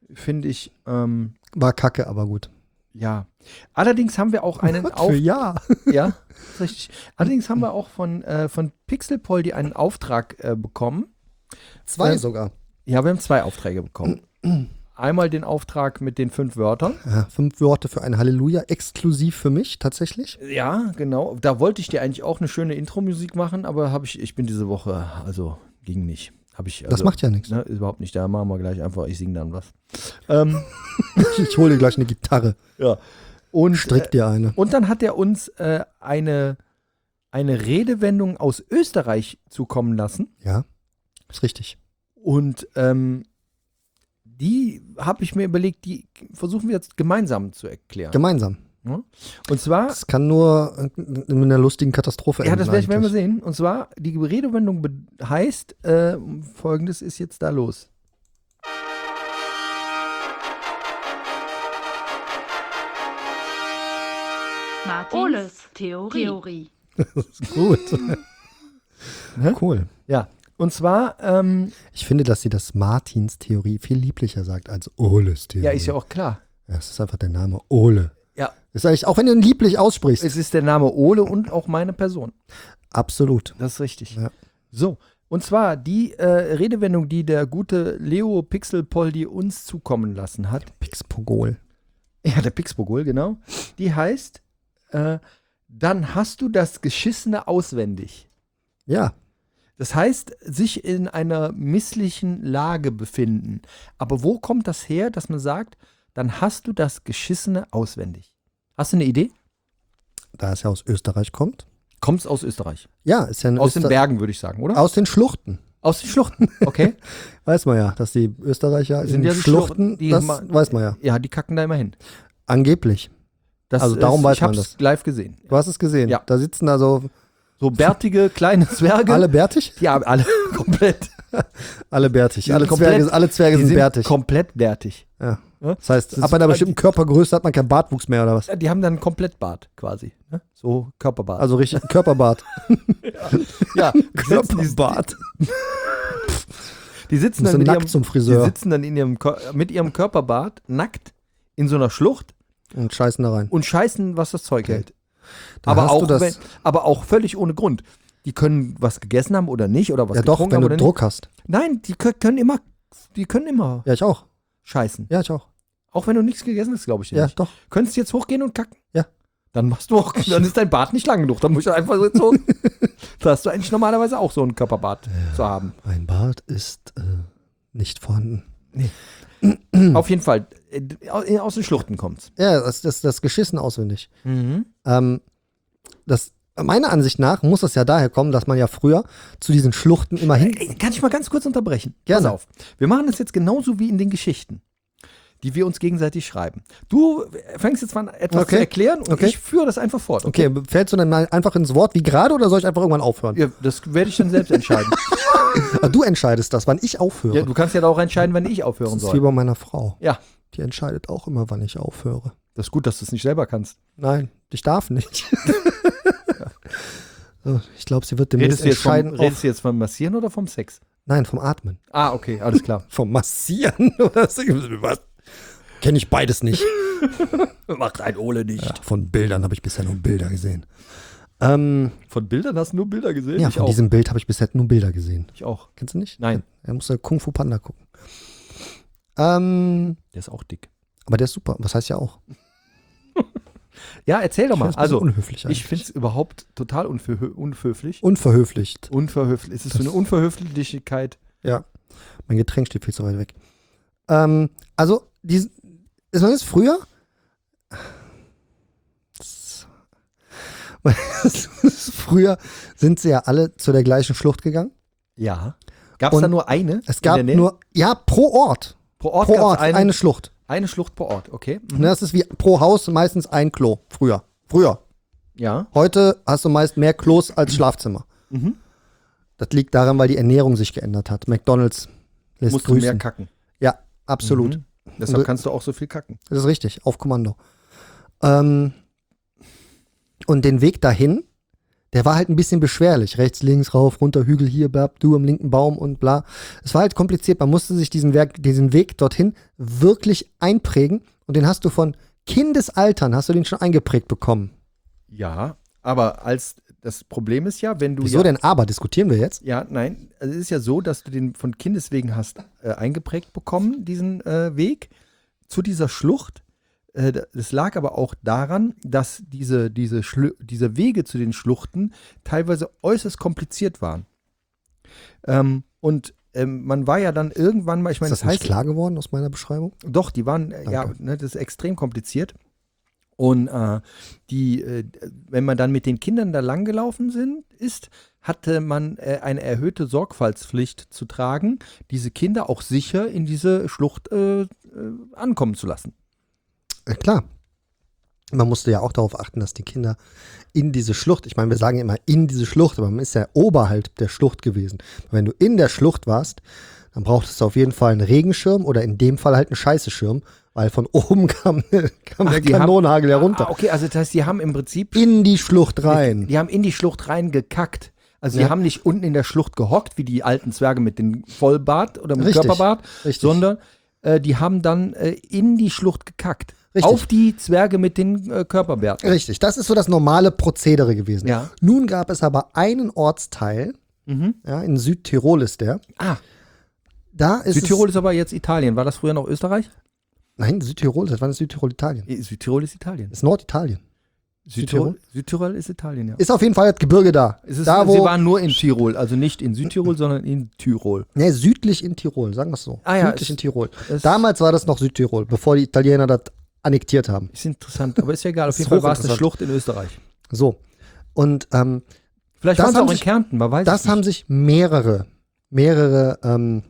finde ich, ähm, War kacke, aber gut. ja. Allerdings haben wir auch einen Was Auf... für ja. Ja, ist richtig. Allerdings haben wir auch von, äh, von Pixelpoldi einen Auftrag äh, bekommen. Zwei Ähm, sogar. Ja, wir haben zwei Aufträge bekommen. Einmal den Auftrag mit den fünf Wörtern. Ja, fünf Worte für ein Halleluja, exklusiv für mich tatsächlich. Ja, genau. Da wollte ich dir eigentlich auch eine schöne Intro-Musik machen, aber habe ich, ich bin diese Woche, also ging nicht. Hab ich, also, Das macht ja nichts. Ne, überhaupt nicht. Da machen wir gleich einfach, ich singe dann was. Ähm, Ich hole dir gleich eine Gitarre. ja. Und, Strick dir eine. äh, und dann hat er uns äh, eine, eine Redewendung aus Österreich zukommen lassen. Ja, ist richtig. Und ähm, die habe ich mir überlegt, die versuchen wir jetzt gemeinsam zu erklären. Gemeinsam. Und zwar, Das kann nur mit einer lustigen Katastrophe ja, enden. das werden wir eigentlich. sehen. Und zwar, die Redewendung be- heißt, äh, folgendes ist jetzt da los. Martins Oles Theorie. Theorie. Gut. Hä? Cool. Ja, und zwar, ähm, Ich finde, dass sie das Martins Theorie viel lieblicher sagt als Oles Theorie. ja, ist ja auch klar. Ja, es ist einfach der Name Ole. Ja, Ist eigentlich, auch wenn du ihn lieblich aussprichst. es ist der Name Ole und auch meine Person. Absolut. Das ist richtig. Ja. So, und zwar die äh, Redewendung, die der gute Leo Pixelpoldi uns zukommen lassen hat. Pixpogol. Ja, der Pixpogol, genau. Die heißt, äh, dann hast du das Geschissene auswendig. Ja. Das heißt, sich in einer misslichen Lage befinden. Aber wo kommt das her, dass man sagt, dann hast du das Geschissene auswendig? Hast du eine Idee? Da es ja aus Österreich kommt. Kommt's aus Österreich. Ja, ist ja ein Aus den Öster- Bergen, würde ich sagen, oder? Aus den Schluchten. Aus den Schluchten, okay. Weiß man ja, dass die Österreicher Sind in ja die Schluchten, Schluchten, die das ma- weiß man ja. Ja, die kacken da immer hin. Angeblich. Das Also darum weiß ich man hab's das. live gesehen. Du hast es gesehen. Ja. Da sitzen da so So bärtige, kleine Zwerge. alle bärtig? Ja, alle komplett. Alle bärtig. Die Alle sind komplett- Zwerge, alle Zwerge Die sind sind bärtig. komplett bärtig. Ja. Ja? Das heißt, Das ab ist- einer bestimmten Körpergröße hat man keinen Bartwuchs mehr oder was? Ja, Die haben dann Komplettbart quasi. Ne? So Körperbart. Also richtig Körperbart. ja, die sitzen, Körperbart. die sitzen Musst dann du in nackt ihrem, zum die Friseur sitzen dann in ihrem, Kör- mit ihrem Körperbart nackt in so einer Schlucht und scheißen da rein. und scheißen, was das Zeug Okay. hält. Da Aber hast auch, du das- wenn, aber auch völlig ohne Grund. Die können was gegessen haben oder nicht oder was Ja doch, getrunken wenn haben du oder Druck hast. nicht. Nein, die kö- können immer, die können immer Ja, ich auch. scheißen. Ja, ich auch. Auch wenn du nichts gegessen hast, glaube ich dir Ja, nicht. doch. Könntest du jetzt hochgehen und kacken? Ja. Dann machst du auch, dann ist dein Bart nicht lang genug. Dann musst du einfach so jetzt hoch. Da hast du eigentlich normalerweise auch so einen Körperbart zu haben. Mein Bart ist äh, nicht vorhanden. Auf jeden Fall, äh, aus den Schluchten kommt's. Ja, das, das, das Geschissen auswendig. Mhm. Ähm, das, meiner Ansicht nach muss das ja daher kommen, dass man ja früher zu diesen Schluchten immer hin. Ey, kann ich mal ganz kurz unterbrechen? Gerne. Pass auf. Wir machen das jetzt genauso wie in den Geschichten, die wir uns gegenseitig schreiben. Du fängst jetzt mal an, etwas Okay. zu erklären und Okay. ich führe das einfach fort. Okay, fällst du dann mal einfach ins Wort wie gerade oder soll ich einfach irgendwann aufhören? Ja, das werde ich dann selbst entscheiden. Ah, du entscheidest das, wann ich aufhöre. Ja, du kannst ja da auch entscheiden, wenn ich das aufhören ist wie soll. bei meiner Frau. Ja, Die entscheidet auch immer, wann ich aufhöre. das ist gut, dass du es nicht selber kannst. Nein, ich darf nicht. So, ich glaube, sie wird demnächst Redest du, jetzt vom, entscheiden. redest Auf, du jetzt vom Massieren oder vom Sex? nein, vom Atmen. Ah, okay, alles klar. Vom Massieren oder so. Was? Kenne ich beides nicht. Macht ein Ole nicht. Ja, von Bildern habe ich bisher nur Bilder gesehen. Ähm, Von Bildern hast du nur Bilder gesehen? ja, ich von auch. diesem Bild habe ich bisher nur Bilder gesehen. ich auch. Kennst du nicht? Nein. Er musste Kung Fu Panda gucken. Ähm, Der ist auch dick. aber der ist super. Was heißt ja auch? Ja, erzähl doch Ich mal. find's ein bisschen Also, unhöflich ich eigentlich. finde es überhaupt total unverhö unhöflich. Unverhöflicht. Unverhöflich. Es ist so eine Unverhöflichkeit. Ja. Mein Getränk steht viel zu weit weg. Ähm, also, diesen, ist man das früher? Früher sind sie ja alle zu der gleichen Schlucht gegangen. Ja. Gab es Und da nur eine? Es in gab der Nähe? nur, ja, pro Ort. pro Ort, Pro gab's Ort eine, eine Schlucht. eine Schlucht pro Ort, okay. Mhm. Ne, das ist wie pro Haus meistens ein Klo. Früher. Früher. Ja. Heute hast du meist mehr Klos als Schlafzimmer. Mhm. Das liegt daran, weil die Ernährung sich geändert hat. McDonald's lässt Musst du grüßen. mehr kacken. Ja, absolut. Mhm. Deshalb Und- kannst du auch so viel kacken. Das ist richtig, auf Kommando. Ähm, und den Weg dahin, der war halt ein bisschen beschwerlich. Rechts, links, rauf, runter, Hügel, hier, bleib du am linken Baum und bla. Es war halt kompliziert. Man musste sich diesen, Werk, diesen Weg dorthin wirklich einprägen. Und den hast du von Kindesaltern, hast du den schon eingeprägt bekommen. Ja, aber als das Problem ist ja, wenn du Wieso ja, denn aber? Diskutieren wir jetzt? Ja, nein, also es ist ja so, dass du den von Kindeswegen hast äh, eingeprägt bekommen, diesen äh, Weg zu dieser Schlucht. Äh, das lag aber auch daran, dass diese, diese, Schlü- diese Wege zu den Schluchten teilweise äußerst kompliziert waren. Ähm, und ähm, man war ja dann irgendwann mal, ich meine, Ist das, das nicht heißt, klar geworden aus meiner Beschreibung? doch, die waren, äh, ja, Danke. ne, das ist extrem kompliziert. Und äh, die, äh, wenn man dann mit den Kindern da langgelaufen sind, ist, hatte man äh, eine erhöhte Sorgfaltspflicht zu tragen, diese Kinder auch sicher in diese Schlucht äh, äh, ankommen zu lassen. Ja, klar. Man musste ja auch darauf achten, dass die Kinder in diese Schlucht, ich meine, wir sagen immer in diese Schlucht, aber man ist ja oberhalb der Schlucht gewesen. Wenn du in der Schlucht warst, dann brauchtest du auf jeden Fall einen Regenschirm oder in dem Fall halt einen Scheißeschirm, weil von oben kam, kam Ach, der die haben- Kanonenhagel herunter. Ah, okay, also das heißt, die haben im Prinzip In die Schlucht rein. Die haben in die Schlucht reingekackt. Also die Ja. haben nicht unten in der Schlucht gehockt, wie die alten Zwerge mit dem Vollbart oder mit Richtig. Körperbart, Richtig. sondern äh, die haben dann äh, in die Schlucht gekackt. Richtig. Auf die Zwerge mit den äh, Körperbärten. Richtig, das ist so das normale Prozedere gewesen. Ja. Nun gab es aber einen Ortsteil, Mhm. ja, in Südtirol ist der. Ah, Da ist Südtirol es, ist aber jetzt Italien. War das früher noch Österreich? Nein, Südtirol, das war das Südtirol Italien. Eh, Südtirol ist Italien. Das ist Norditalien. Südtirol, Südtirol ist Italien, ja. Ist auf jeden Fall das Gebirge da. Es ist, da, sie wo, waren nur in Tirol, also nicht in Südtirol, sondern in Tirol. ne, südlich in Tirol, sagen wir es so. Ah ja, südlich es- in Tirol. es- Damals war das noch Südtirol, bevor die Italiener das annektiert haben. Ist interessant, aber ist ja egal. Auf Ist jeden Fall war es eine hochinteressant. Schlucht in Österreich. So. Und ähm, Vielleicht Das waren es haben auch in sich- Kärnten, man weiß das es nicht. haben sich mehrere, mehrere, ähm,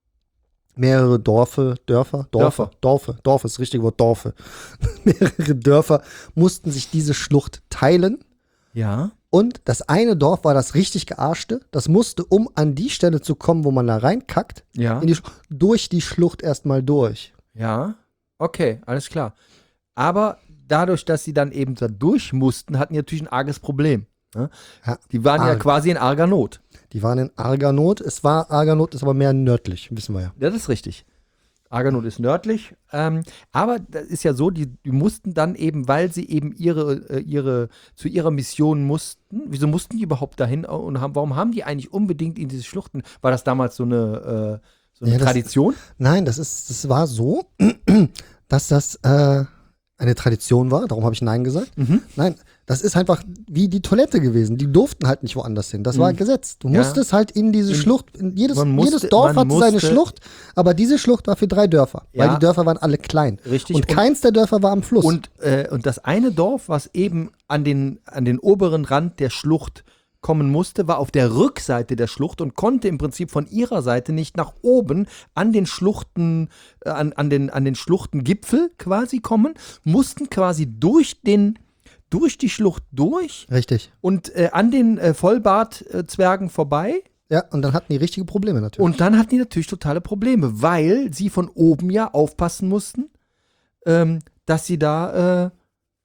mehrere Dorfe, Dörfer, Dorfe, Dorfe, Dorfe ist das richtige Wort, Dorfe. mehrere Dörfer mussten sich diese Schlucht teilen. Ja. Und das eine Dorf war das richtig gearschte. Das musste, um an die Stelle zu kommen, wo man da reinkackt, Ja. in die, Sch- durch die Schlucht erstmal durch. Ja, okay, alles klar. Aber dadurch, dass sie dann eben da durch mussten, hatten die natürlich ein arges Problem. Ne? Ja, Die waren ja arg. quasi in arger Not. Die waren in arger Not. Es war arger Not, ist aber mehr nördlich, wissen wir ja. Ja, das ist richtig. Arger ist nördlich. Ähm, aber das ist ja so, die, die mussten dann eben, weil sie eben ihre, äh, ihre, zu ihrer Mission mussten, wieso mussten die überhaupt dahin und haben, warum haben die eigentlich unbedingt in diese Schluchten? War das damals so eine, äh, so eine Ja, das- Tradition? Nein, das ist, das war so, dass das äh, eine Tradition war. Darum habe ich Nein gesagt. Mhm. Nein, das ist einfach wie die Toilette gewesen. Die durften halt nicht woanders hin. Das war Mhm. Gesetz. Du Ja. musstest halt in diese In- Schlucht. In jedes, Man musste- jedes Dorf man hatte seine musste- Schlucht, aber diese Schlucht war für drei Dörfer. Weil Ja. die Dörfer waren alle klein. Richtig. Und Und- keins der Dörfer war am Fluss. Und, äh, und das eine Dorf, was eben an den, an den oberen Rand der Schlucht kommen musste, war auf der Rückseite der Schlucht und konnte im Prinzip von ihrer Seite nicht nach oben an den Schluchten, äh, an, an, den, an den Schluchtengipfel quasi kommen, mussten quasi durch den durch die Schlucht durch Richtig. und äh, an den äh, Vollbart-Zwergen vorbei. Ja, und dann hatten die richtige Probleme natürlich. Und dann hatten die natürlich totale Probleme, weil sie von oben ja aufpassen mussten, ähm, dass sie da, äh,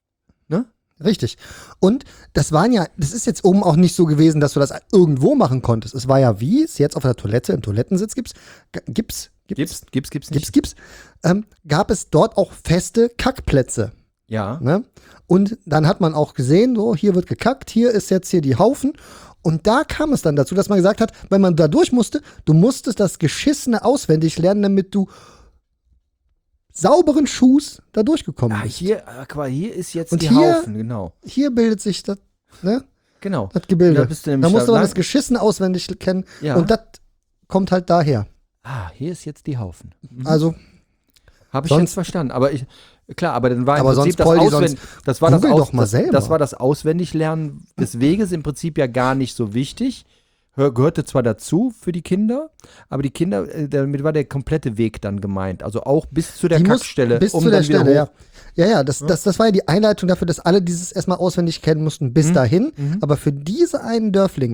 ne? Richtig. Und das waren ja, das ist jetzt oben auch nicht so gewesen, dass du das irgendwo machen konntest. Es war ja wie es jetzt auf der Toilette, im Toiletensitz gibt's, g- gibt's, Gibt's, gibt's, gibt's nicht. gibt's, gibt's, ähm, gab es dort auch feste Kackplätze. Ja. Ne? Und dann hat man auch gesehen, so, hier wird gekackt, hier ist jetzt hier die Haufen. Und da kam es dann dazu, dass man gesagt hat, wenn man da durch musste, du musstest das Geschissene auswendig lernen, damit du sauberen Schuhs da durchgekommen Ah, bist. hier, ah, guck mal, hier ist jetzt Und die hier- Haufen, genau. Hier bildet sich das, ne? Genau. Das Gebilde. Da bist du Da nämlich musste da man lang- das Geschissen auswendig kennen. Ja. Und das kommt halt daher. Ah, hier ist jetzt die Haufen. Mhm. Also, Habe ich sonst- jetzt verstanden. Aber ich, klar, aber dann war Aber im Prinzip sonst, Poldi, das Auswendig, sonst das war das, google Aus, doch mal das, selber. das war das Auswendiglernen des Weges im Prinzip ja gar nicht so wichtig. Hör, gehörte zwar dazu für die Kinder, aber die Kinder, äh, damit war der komplette Weg dann gemeint. Also auch bis zu der die muss Kackstelle. bis um zu der dann wieder Stelle, ja. hoch- Ja, ja, das, das, das war ja die Einleitung dafür, dass alle dieses erstmal auswendig kennen mussten bis Mhm. dahin. Mhm. Aber für diese einen Dörflinge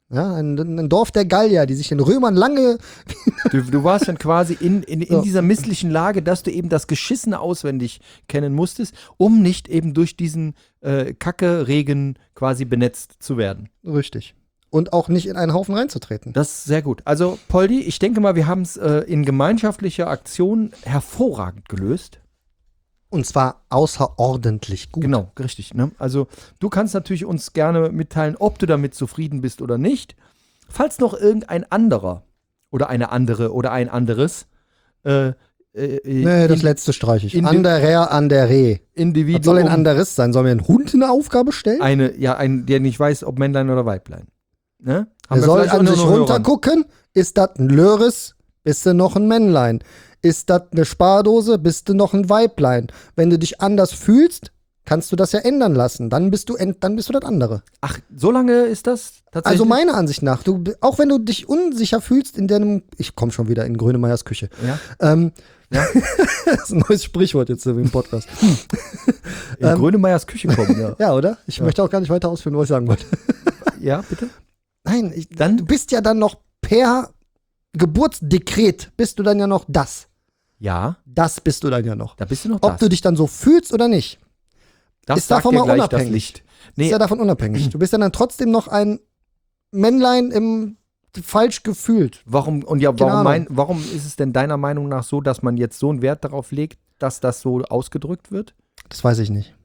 Ja, ein, ein Dorf der Gallier, die sich den Römern lange. Du, du warst dann quasi in, in, in So. dieser misslichen Lage, dass du eben das Geschissene auswendig kennen musstest, um nicht eben durch diesen äh, Kacke-Regen quasi benetzt zu werden. Richtig. Und auch nicht in einen Haufen reinzutreten. Das ist sehr gut. Also, Poldi, ich denke mal, wir haben es äh, in gemeinschaftlicher Aktion hervorragend gelöst. Und zwar außerordentlich gut. Genau, richtig. Ne? Also, du kannst natürlich uns gerne mitteilen, ob du damit zufrieden bist oder nicht. Falls noch irgendein anderer oder eine andere oder ein anderes äh, äh, Nee, das in- letzte streiche ich. in- Anderer, andere. Individuum Was soll ein anderes sein? Sollen wir einen Hund eine Aufgabe stellen? eine, ja, ein, der nicht weiß, ob Männlein oder Weiblein. Ne? Er wir soll vielleicht auch an noch sich Hörer? runtergucken. Ist das ein Löris? Bist du noch ein Männlein? Ist das eine Spardose? Bist du noch ein Weiblein? Wenn du dich anders fühlst, kannst du das ja ändern lassen. Dann bist du, ent- dann bist du das andere. Ach, so lange ist das tatsächlich? Also meiner Ansicht nach, du, auch wenn du dich unsicher fühlst in deinem, ich komme schon wieder in Grönemeyers Küche. Ja. Ähm, Ja. das ist ein neues Sprichwort jetzt im Podcast. In Grönemeyers Küche kommen, ja. Ja, oder? Ich möchte auch gar nicht weiter ausführen, was ich sagen wollte. Ja, bitte? Nein, ich, Dann- du bist ja dann noch per Geburtsdekret, bist du dann ja noch das. Ja, Das bist du dann ja noch. da bist du noch Ob das. du dich dann so fühlst oder nicht, das ist sagt davon dir mal gleich unabhängig. Das Licht. ist Nee, ja davon unabhängig. Du bist ja dann trotzdem noch ein Männlein im falsch gefühlt. warum, und ja, Keine warum, Ahnung. mein, warum ist es denn deiner Meinung nach so, dass man jetzt so einen Wert darauf legt, dass das so ausgedrückt wird? Das weiß ich nicht.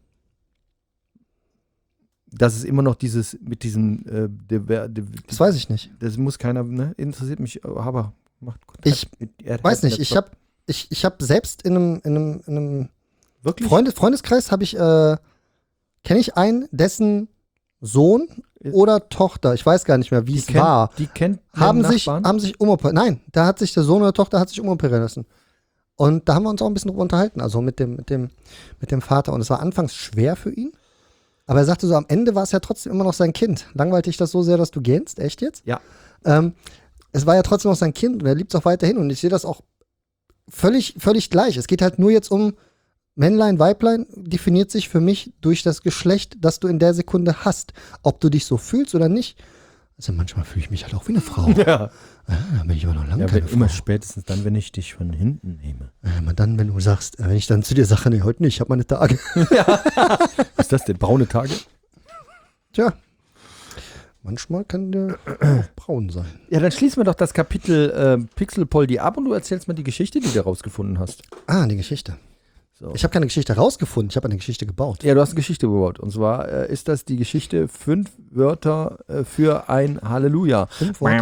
Dass es immer noch dieses, mit diesem, äh, de, de, Das weiß ich nicht. das muss keiner, ne, interessiert mich, aber macht Kontakt Ich mit Erd- Weiß nicht. Ich Erdnetz- habe ich, ich hab selbst in einem, in einem, in einem wirklich Freunde, Freundeskreis habe ich, äh, kenne ich einen, dessen Sohn oder Tochter, ich weiß gar nicht mehr, wie die es kennt, war, die kennt haben den sich, Nachbarn? haben sich umoperiert. Nein, da hat sich der Sohn oder Tochter hat sich umoperieren lassen. Und da haben wir uns auch ein bisschen drüber unterhalten, also mit dem, mit dem, mit dem Vater. Und es war anfangs schwer für ihn. Aber er sagte so, am Ende war es ja trotzdem immer noch sein Kind. Langweilt dich das so sehr, dass du gähnst? Echt jetzt? Ja. Ähm, es war ja trotzdem noch sein Kind und er liebt es auch weiterhin. Und ich sehe das auch völlig, völlig gleich. Es geht halt nur jetzt um Männlein, Weiblein, definiert sich für mich durch das Geschlecht, das du in der Sekunde hast. Ob du dich so fühlst oder nicht. Also manchmal fühle ich mich halt auch wie eine Frau. Ja. Da bin ich aber noch lange Ja, keine wenn, immer Frau. spätestens dann, wenn ich dich von hinten nehme. Ja, aber dann, wenn du sagst, äh, wenn ich dann zu dir sage, nee, heute nicht, ich habe meine Tage. Was ist das denn? Braune Tage? Tja, manchmal kann der auch braun sein. Ja, dann schließen wir doch das Kapitel äh, Pixelpoldi ab und du erzählst mal die Geschichte, die du rausgefunden hast. Ah, die Geschichte. So. Ich habe keine Geschichte rausgefunden, ich habe eine Geschichte gebaut. Ja, du hast eine Geschichte gebaut. Und zwar äh, ist das die Geschichte fünf Wörter äh, für ein Halleluja. Fünf Worte.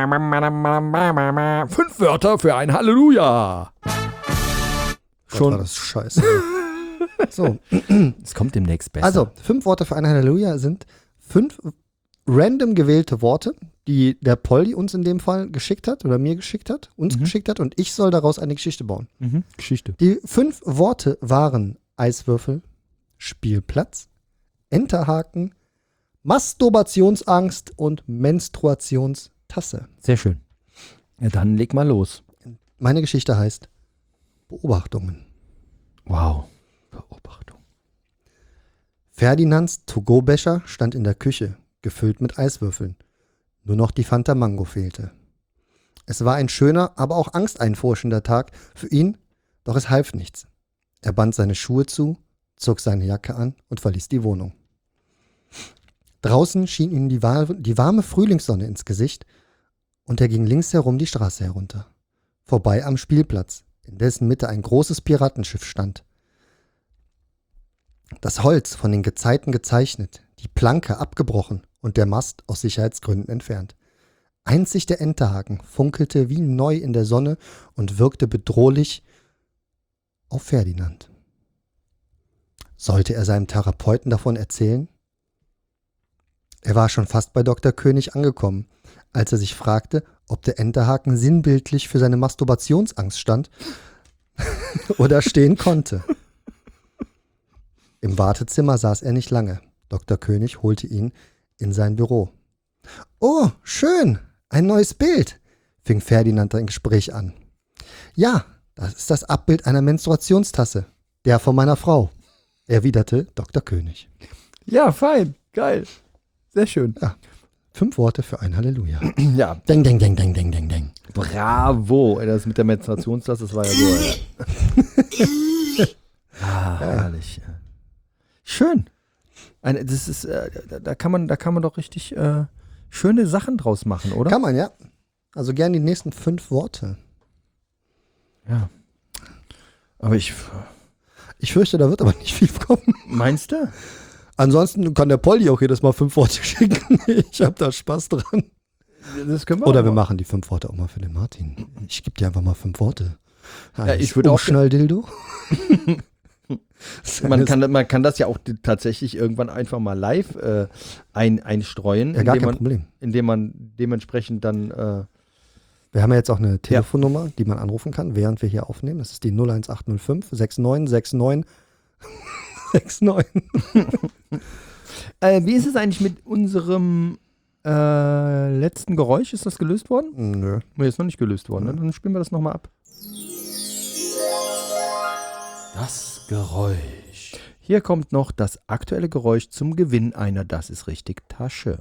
Fünf Wörter für ein Halleluja. Gott, Schon. war das scheiße. So, Es kommt demnächst besser. also, fünf Worte für ein Halleluja sind fünf random gewählte Worte, die der Poldi uns in dem Fall geschickt hat oder mir geschickt hat, uns Mhm. geschickt hat und ich soll daraus eine Geschichte bauen. mhm. Geschichte. Die fünf Worte waren Eiswürfel, Spielplatz, Enterhaken, Masturbationsangst und Menstruationstasse. Sehr schön. Ja, dann leg mal los. Meine Geschichte heißt Beobachtungen. Wow. Beobachtung. Ferdinands To-Go-Becher stand in der Küche, gefüllt mit Eiswürfeln. Nur noch die Fanta Mango fehlte. Es war ein schöner, aber auch angsteinforschender Tag für ihn, doch es half nichts. Er band seine Schuhe zu, zog seine Jacke an und verließ die Wohnung. Draußen schien ihm die, wa- die warme Frühlingssonne ins Gesicht und er ging links herum die Straße herunter. Vorbei am Spielplatz, in dessen Mitte ein großes Piratenschiff stand. Das Holz von den Gezeiten gezeichnet, die Planke abgebrochen und der Mast aus Sicherheitsgründen entfernt. Einzig der Enterhaken funkelte wie neu in der Sonne und wirkte bedrohlich auf Ferdinand. Sollte er seinem Therapeuten davon erzählen? Er war schon fast bei Doktor König angekommen, als er sich fragte, ob der Enterhaken sinnbildlich für seine Masturbationsangst stand oder stehen konnte. Im Wartezimmer saß er nicht lange. Doktor König holte ihn in sein Büro. »Oh, schön, ein neues Bild«, fing Ferdinand ein Gespräch an. »Ja, das ist das Abbild einer Menstruationstasse, der von meiner Frau«, erwiderte Doktor König. Ja, fein. Geil. Sehr schön. Ja. Fünf Worte für ein Halleluja. Ja, Deng, deng, deng, deng, deng, deng, deng. bravo. Ey, das mit der Menstruationstasse, das war ja so. Ja. Ah, herrlich. Schön. Eine, das ist, äh, da, da, kann man, da kann man doch richtig äh, schöne Sachen draus machen, oder? Kann man, ja. Also gern die nächsten fünf Worte. Ja. Aber ich. Ich fürchte, da wird aber nicht viel kommen. Meinst du? Ansonsten kann der Polly auch jedes Mal fünf Worte schicken. Ich habe da Spaß dran. Das können wir Oder auch wir mal. machen die fünf Worte auch mal für den Martin. Ich gebe dir einfach mal fünf Worte. Ja, ich würde auch- schnell Dildo. Man kann, man kann das ja auch d- tatsächlich irgendwann einfach mal live äh, ein, einstreuen, Ja, gar indem, kein man, Problem. indem man dementsprechend dann. Äh, Wir haben ja jetzt auch eine Telefonnummer, die man anrufen kann, während wir hier aufnehmen. Das ist die null eins acht null fünf sechs neun sechs neun sechs neun. äh, wie ist es eigentlich mit unserem äh, letzten Geräusch? Ist das gelöst worden? Nö. Nee, ist noch nicht gelöst worden. Ne? Dann spielen wir das nochmal ab. Das Geräusch. Hier kommt noch das aktuelle Geräusch zum Gewinn einer Das ist richtig Tasche.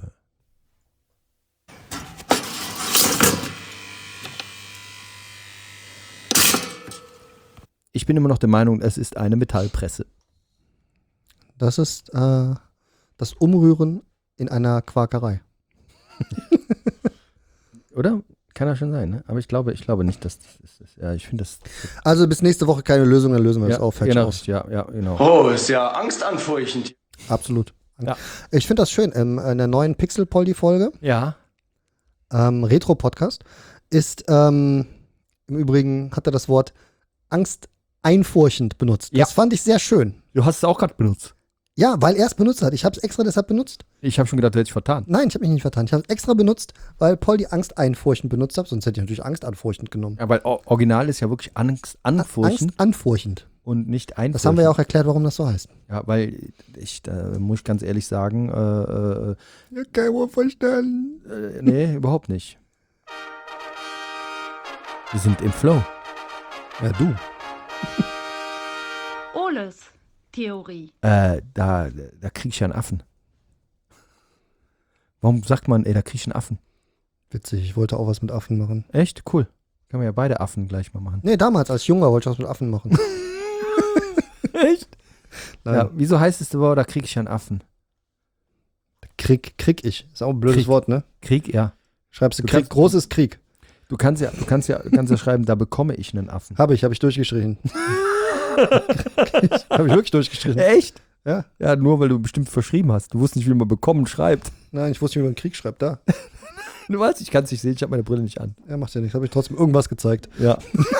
Ich bin immer noch der Meinung, es ist eine Metallpresse. Das ist äh, das Umrühren in einer Quakerei. Oder? Kann ja schon sein, ne? Aber ich glaube, ich glaube nicht, dass das ist. Ja, ich finde das. Also bis nächste Woche keine Lösung, dann lösen wir Ja, das auf. Fertig genau, aus. ja, ja, genau. Oh, ist ja angstanfurchtend. Absolut. Ja. Ich finde das schön. In der neuen Pixel-Polly-Folge, Ja. ähm, Retro-Podcast, ist ähm, im Übrigen, hat er das Wort angsteinfurchend benutzt. Ja. Das fand ich sehr schön. Du hast es auch gerade benutzt. Ja, weil er es benutzt hat. Ich habe es extra deshalb benutzt. Ich habe schon gedacht, du hättest dich vertan. Nein, ich habe mich nicht vertan. Ich habe es extra benutzt, weil Paul die angsteinfurchend benutzt hat. Sonst hätte ich natürlich angstanfurchend genommen. Ja, weil o- Original ist ja wirklich angstanfurchend Angstanfurchend. und nicht einfurchend. Das haben wir ja auch erklärt, warum das so heißt. Ja, weil ich, da muss ich ganz ehrlich sagen, äh, äh, Ja, kein Wort verstanden. äh, nee, überhaupt nicht. Wir sind im Flow. Ja, du. Oles Theorie. Äh, da, da krieg ich ja einen Affen. Warum sagt man, ey, da krieg ich einen Affen? Witzig, ich wollte auch was mit Affen machen. Echt? Cool. Können wir ja beide Affen gleich mal machen. Nee, damals als Junger wollte ich was mit Affen machen. Echt? Nein. Ja, wieso heißt es aber, da krieg ich ja einen Affen? Krieg, krieg ich. Ist auch ein blödes Krieg. Wort, ne? Krieg, ja. Schreibst du Du Krieg, kannst- großes Krieg. Du kannst ja, du kannst ja, du kannst ja schreiben, da bekomme ich einen Affen. Habe ich, habe ich durchgeschrieben. Habe ich wirklich durchgeschrieben. Echt? Ja. Ja, nur weil du bestimmt verschrieben hast. Du wusstest nicht, wie man bekommen schreibt. Nein, ich wusste nicht, wie man Krieg schreibt. Da. Du weißt, ich kann es nicht sehen, ich habe meine Brille nicht an. Ja, macht ja nichts. Habe ich trotzdem irgendwas gezeigt. Ja.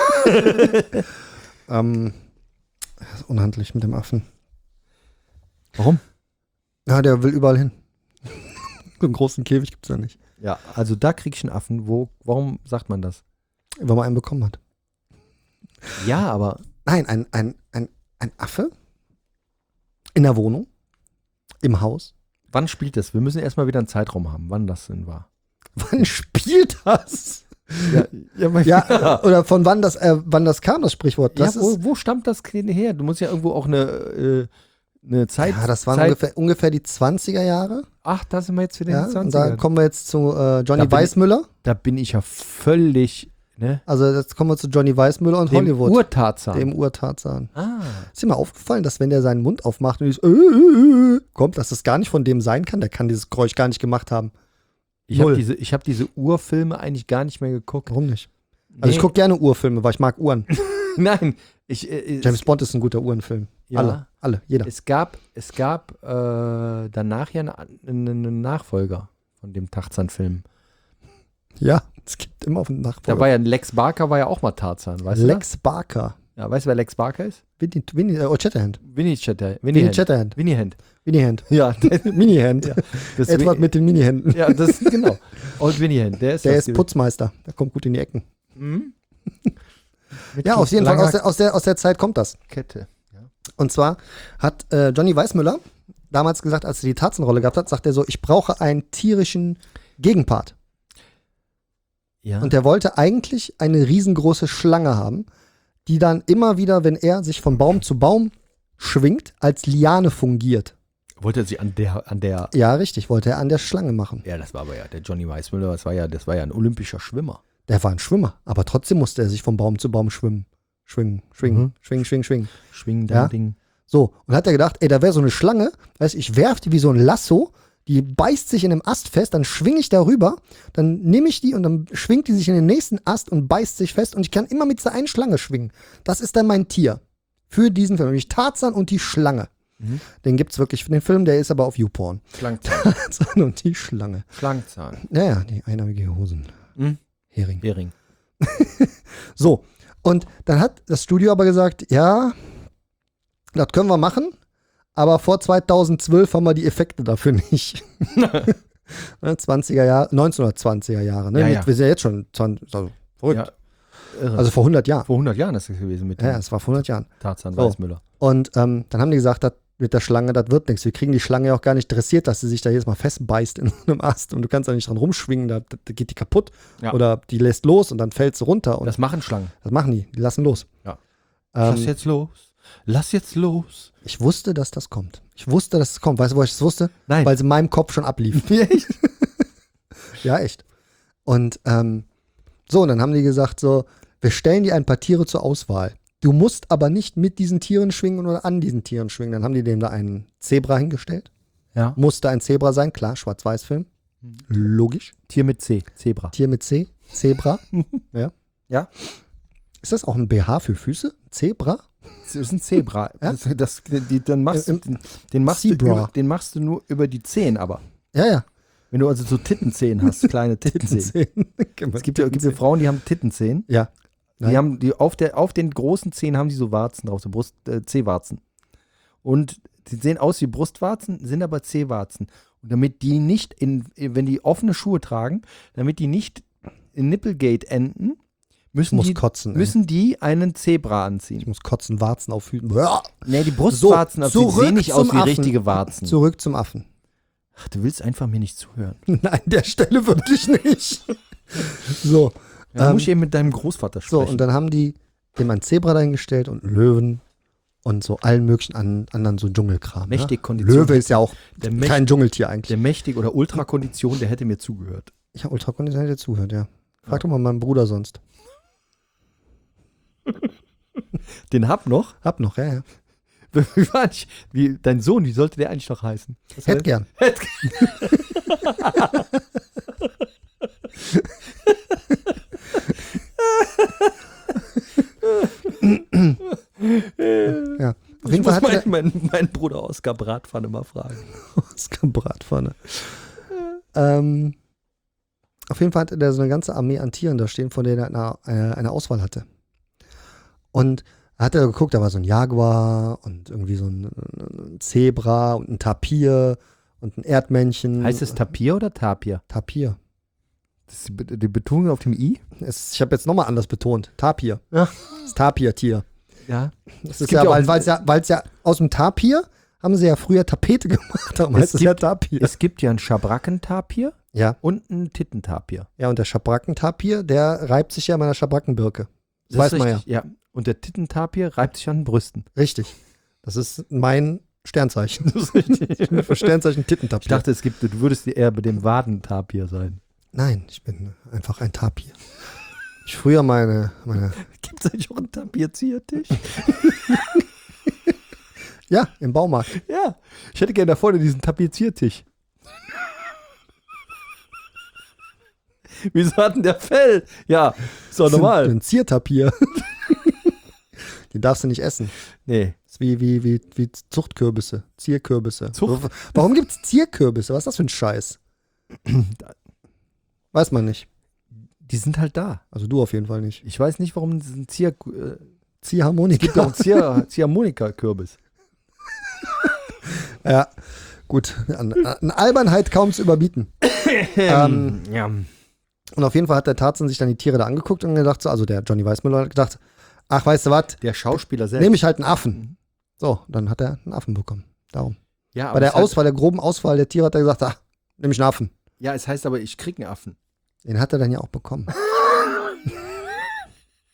Ähm, das ist unhandlich mit dem Affen. Warum? Ja, der will überall hin. So einen großen Käfig gibt es ja nicht. Ja, also da krieg ich einen Affen. Wo, warum sagt man das? Weil man einen bekommen hat. Ja, aber Nein, ein, ein, ein, ein Affe in der Wohnung, im Haus. wann spielt das? Wir müssen erstmal wieder einen Zeitraum haben, wann das denn war. Wann spielt das? Ja, ja, mein Ja, oder von wann das, äh, wann das kam, das Sprichwort. Das ja wo, ist, wo stammt das denn her? Du musst ja irgendwo auch eine, äh, eine Zeit. ja, das waren Zeit, ungefähr, ungefähr die zwanziger Jahre. Ach, da sind wir jetzt wieder Ja, in den und da zwanzigern. kommen wir jetzt zu äh, Johnny Da bin ich- Weissmüller. Da bin ich ja völlig, ne? Also jetzt kommen wir zu Johnny Weissmüller und Dem Hollywood. Urtarzan. Dem Urtarzan. ah. Ist dir mal aufgefallen, dass wenn der seinen Mund aufmacht und dieses äh, äh, äh, kommt, dass das gar nicht von dem sein kann? Der kann dieses Geräusch gar nicht gemacht haben. Ich habe Null. diese, ich hab diese Urfilme eigentlich gar nicht mehr geguckt. Warum nicht? Also ich Nee. gucke gerne Urfilme, weil ich mag Uhren. Nein, ich, äh, James es, Bond ist ein guter Uhrenfilm. Ja. Alle, alle, jeder. es gab, es gab äh, danach ja einen eine Nachfolger von dem Tarzan-Film. Ja, es gibt immer auf dem Da Nachfolger. war ja Lex Barker, war ja auch mal Tarzan, weißt Lex Barker. du? Ja, weißt du, wer Lex Barker ist? Winnie, Winnie, äh, oh, Shatterhand. Winnie Chatter. Winnie Hand. Shatterhand. Winnie Hand. Winnie Hand. Ja, Mini-Hand. Ja, das Edward mit den Mini-Händen. Ja, das genau. Old Winnie Hand, der ist Der das ist gewesen. Putzmeister. Der kommt gut in die Ecken. Mhm. Mit Ja, auf jeden Fall langer aus der, aus, der, aus der Zeit kommt das. Kette. Ja. Und zwar hat äh, Johnny Weissmüller damals gesagt, als er die Tarzan-Rolle gehabt hat, sagt er so, ich brauche einen tierischen Gegenpart. Ja. Und der wollte eigentlich eine riesengroße Schlange haben, die dann immer wieder, wenn er sich von Baum zu Baum schwingt, als Liane fungiert. Wollte er sie an der, an der. Ja, richtig, wollte er an der Schlange machen. Ja, das war aber ja der Johnny Weissmuller, das war ja, das war ja ein olympischer Schwimmer. Der war ein Schwimmer, aber trotzdem musste er sich von Baum zu Baum schwimmen. Schwingen, schwingen, Mhm. schwingen, schwingen, schwingen. Schwingen, Ja. Ding. So, und hat er gedacht, ey, da wäre so eine Schlange, weißt, ich werf die wie so ein Lasso, die beißt sich in einem Ast fest, dann schwinge ich darüber, dann nehme ich die und dann schwingt die sich in den nächsten Ast und beißt sich fest und ich kann immer mit dieser einen Schlange schwingen. Das ist dann mein Tier für diesen Film, nämlich Tarzan und die Schlange. Mhm. Den gibt's wirklich für den Film, der ist aber auf YouPorn. Schlangenzahn. Tarzan und die Schlange. Schlangenzahn. Naja, die einarmige Hosen. Mhm. Hering. Hering. So, und dann hat das Studio aber gesagt, ja, das können wir machen, aber vor zweitausendzwölf haben wir die Effekte dafür nicht. Ne, zwanziger Jahre, neunzehnhundertzwanziger Jahre, ne? Ja, Mit, ja. wir sind ja jetzt schon zwanzig, also verrückt. Ja, irre. Also vor hundert Jahren. vor hundert Jahren ist das gewesen mit dem Ja, es war vor hundert Jahren. Tarzan So. Weißmüller. Und ähm, dann haben die gesagt, dat, mit der Schlange, das wird nichts. Wir kriegen die Schlange ja auch gar nicht dressiert, dass sie sich da jedes Mal festbeißt in einem Ast und du kannst da nicht dran rumschwingen, da, da geht die kaputt. Ja. Oder die lässt los und dann fällt sie runter. Und Das machen Schlangen. das machen die, die lassen los. Ja. Ähm, Lass jetzt los. Lass jetzt los. Ich wusste, dass das kommt. Ich wusste, dass es kommt. Weißt du, wo ich das wusste? Nein. Weil es in meinem Kopf schon ablief. Echt? Ja, echt. Und ähm, so, und dann haben die gesagt so, wir stellen dir ein paar Tiere zur Auswahl. Du musst aber nicht mit diesen Tieren schwingen oder an diesen Tieren schwingen. Dann haben die dem da einen Zebra hingestellt. Ja. Musste ein Zebra sein, klar, Schwarz-Weiß-Film. Logisch. Tier mit C. Zebra. Tier mit C, Zebra. Ja. Ja. Ist das auch ein B H für Füße? Zebra? Das ist ein Zebra. Ja? Das, das, die, dann machst, Im- den, den, machst du Zebra. über, den machst du nur über die Zehen aber. Ja, ja. Wenn du also so Tittenzehen hast, kleine Tittenzehen. Es gibt ja, gibt ja Frauen, die haben Tittenzehen. Ja. Die Nein. haben, die auf, der, auf den großen Zehen haben die so Warzen drauf, so Brust, äh, C-Warzen. Und die sehen aus wie Brustwarzen, sind aber C-Warzen. Und damit die nicht, in, wenn die offene Schuhe tragen, damit die nicht in Nipplegate enden, müssen, muss die, kotzen, ey. müssen die einen Zebra Ich anziehen. muss kotzen, Warzen aufhüten. Nee, die Brustwarzen So, auf die zurück sehen nicht aus zum wie Affen. richtige Warzen. Zurück zum Affen. Ach, du willst einfach mir nicht zuhören. Nein, der Stelle wirklich nicht. So. Ja, Ähm, muss ich eben mit deinem Großvater So, sprechen. und dann haben die dem ein Zebra dahingestellt und einen Löwen und so allen möglichen an, anderen so Dschungelkram. Mächtig Ja? Kondition. Löwe ist ja auch Der kein Mächt- Dschungeltier Der eigentlich. mächtig oder Ultrakondition, der hätte mir zugehört. Ich habe Ultrakondition hätte zuhört, ja. Frag doch mal meinen Bruder sonst. Den hab noch. Hab noch, ja, ja. Wie war ich? Wie, dein Sohn, wie sollte der eigentlich noch heißen? Was Hätt heißt- gern. Ja. Auf Ich jeden Fall muss hat meinen, der meinen, meinen Bruder Oskar Bratpfanne mal fragen. Oskar Bratpfanne. ähm, auf jeden Fall hatte der so eine ganze Armee an Tieren da stehen, von denen er eine, eine, eine Auswahl hatte. Und er hat er geguckt, da war so ein Jaguar und irgendwie so ein, ein Zebra und ein Tapir und ein Erdmännchen. Heißt es Tapir oder Tapir? Tapir. Das ist die, Be- die Betonung auf dem I? Es, ich habe jetzt nochmal anders betont. Tapir. Ja. Das Tapir-Tier. Ja. Das ist gibt ja, ja auch- weil es ja, weil's ja aus dem Tapir haben sie ja früher Tapete gemacht. Darum Es heißt es ja gibt- Tapir. Es gibt ja einen Schabrackentapir Ja. und einen Tittentapir. Ja, und der Schabrackentapir, der reibt sich ja an meiner Schabrackenbirke. Das, Das weiß ist man richtig, ja. Und der Tittentapir reibt sich an den Brüsten. ja. Richtig. Das ist mein Sternzeichen. Das ist richtig. Ich bin für Sternzeichen Tittentapir. Ich dachte, es gibt, du würdest eher bei dem Wadentapir sein. Nein, ich bin einfach ein Tapir. Ich früher meine, meine Gibt es eigentlich auch einen Tapirziertisch? ja, im Baumarkt. Ja. Ich hätte gerne da vorne diesen Tapeziertisch. Wieso hat denn der Fell? Ja, ist doch normal. Ein Ziertapir. Die darfst du nicht essen. Nee. Das ist wie, wie, wie, wie Zuchtkürbisse. Zierkürbisse. Zucht- Warum gibt es Zierkürbisse? Was ist das für ein Scheiß? Weiß man nicht. Die sind halt da. Also du auf jeden Fall nicht. Ich weiß nicht, warum es ein Zier, äh, Ziehharmonika. gibt auch einen Zier, Ziehharmonika-Kürbis. Ja, gut. An, an Albernheit kaum zu überbieten. ähm, ja. und auf jeden Fall hat der Tarzan sich dann die Tiere da angeguckt und gedacht, so, also der Johnny Weissmuller hat gedacht, ach, weißt du was, Der Schauspieler selbst. nehme ich halt einen Affen. So, dann hat er einen Affen bekommen. Darum. ja, Bei der es heißt- Auswahl, der groben Auswahl der Tiere hat er gesagt, ach, nehme ich einen Affen. Ja, es heißt aber, ich krieg einen Affen. Den hat er dann ja auch bekommen.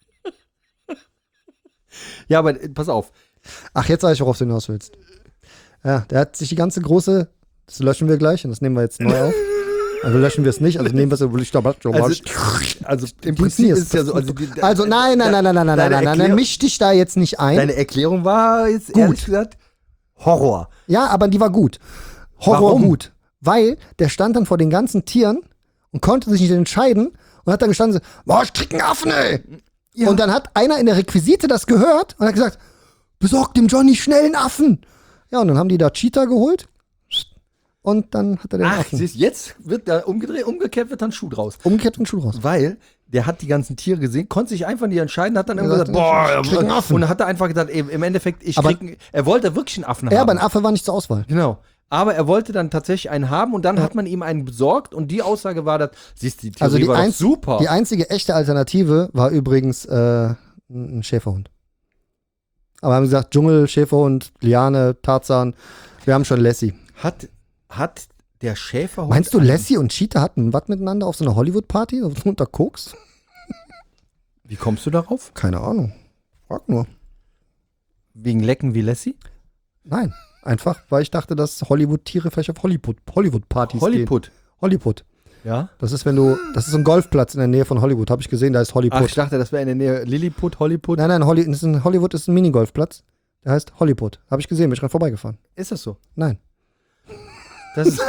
Ja, aber äh, pass auf. Ach, jetzt weiß ich, worauf du hinaus willst. Ja, der hat sich die ganze große, das löschen wir gleich und das nehmen wir jetzt neu auf. Also löschen wir es nicht, also nehmen wir es, ich glaube, Also, also im Prinzip ist es ja so. Also, die, also nein, nein, nein, nein, nein, nein, nein, nein, nein, nein, misch dich da jetzt nicht ein. Deine Erklärung war jetzt Gut. ehrlich gesagt Horror. Ja, aber die war gut. Horror Warum? gut. Weil der stand dann vor den ganzen Tieren und konnte sich nicht entscheiden und hat dann gestanden so, boah, ich krieg einen Affen, ey. Ja. Und dann hat einer in der Requisite das gehört und hat gesagt, besorgt dem Johnny schnell einen Affen. Ja, und dann haben die da Cheetah geholt und dann hat er den Ach, Affen. siehst, jetzt wird da umgedreht, umgekehrt wird dann Schuh draus. Umgekehrt und Schuh raus. Weil der hat die ganzen Tiere gesehen, konnte sich einfach nicht entscheiden, hat dann Er immer sagt, gesagt, boah, ich krieg einen Affen. und dann hat er einfach gesagt, ey, im Endeffekt, ich Aber- krieg, einen- er wollte wirklich einen Affen Ja, haben. aber ein Affe war nicht zur Auswahl. Genau. Aber er wollte dann tatsächlich einen haben und dann hat man ihm einen besorgt und die Aussage war, dass, siehst du, die Theorie Also die, war doch einz super. die einzige echte Alternative war übrigens äh, ein Schäferhund. Aber haben gesagt, Dschungel, Schäferhund, Liane, Tarzan, wir haben schon Lassie. hat, hat der Schäferhund... Meinst du, Lassie und Cheetah hatten was miteinander auf so einer Hollywood-Party unter Koks? Wie kommst du darauf? Keine Ahnung. Frag nur. Wegen Lecken wie Lassie? Nein, einfach, weil ich dachte, dass Hollywood-Tiere vielleicht auf Hollywood- Hollywood-Partys gehen. Hollywood. Hollywood. Ja? Das ist, wenn du, das ist ein Golfplatz in der Nähe von Hollywood, habe ich gesehen, da ist Ach, Hollywood. ich dachte, das wäre in der Nähe Lilliput, Hollywood. Nein, nein, Holly, das ist ein, Hollywood ist ein Minigolfplatz. Der heißt Hollywood. Habe ich gesehen, bin ich dran vorbeigefahren. Ist das so? Nein. Das ist...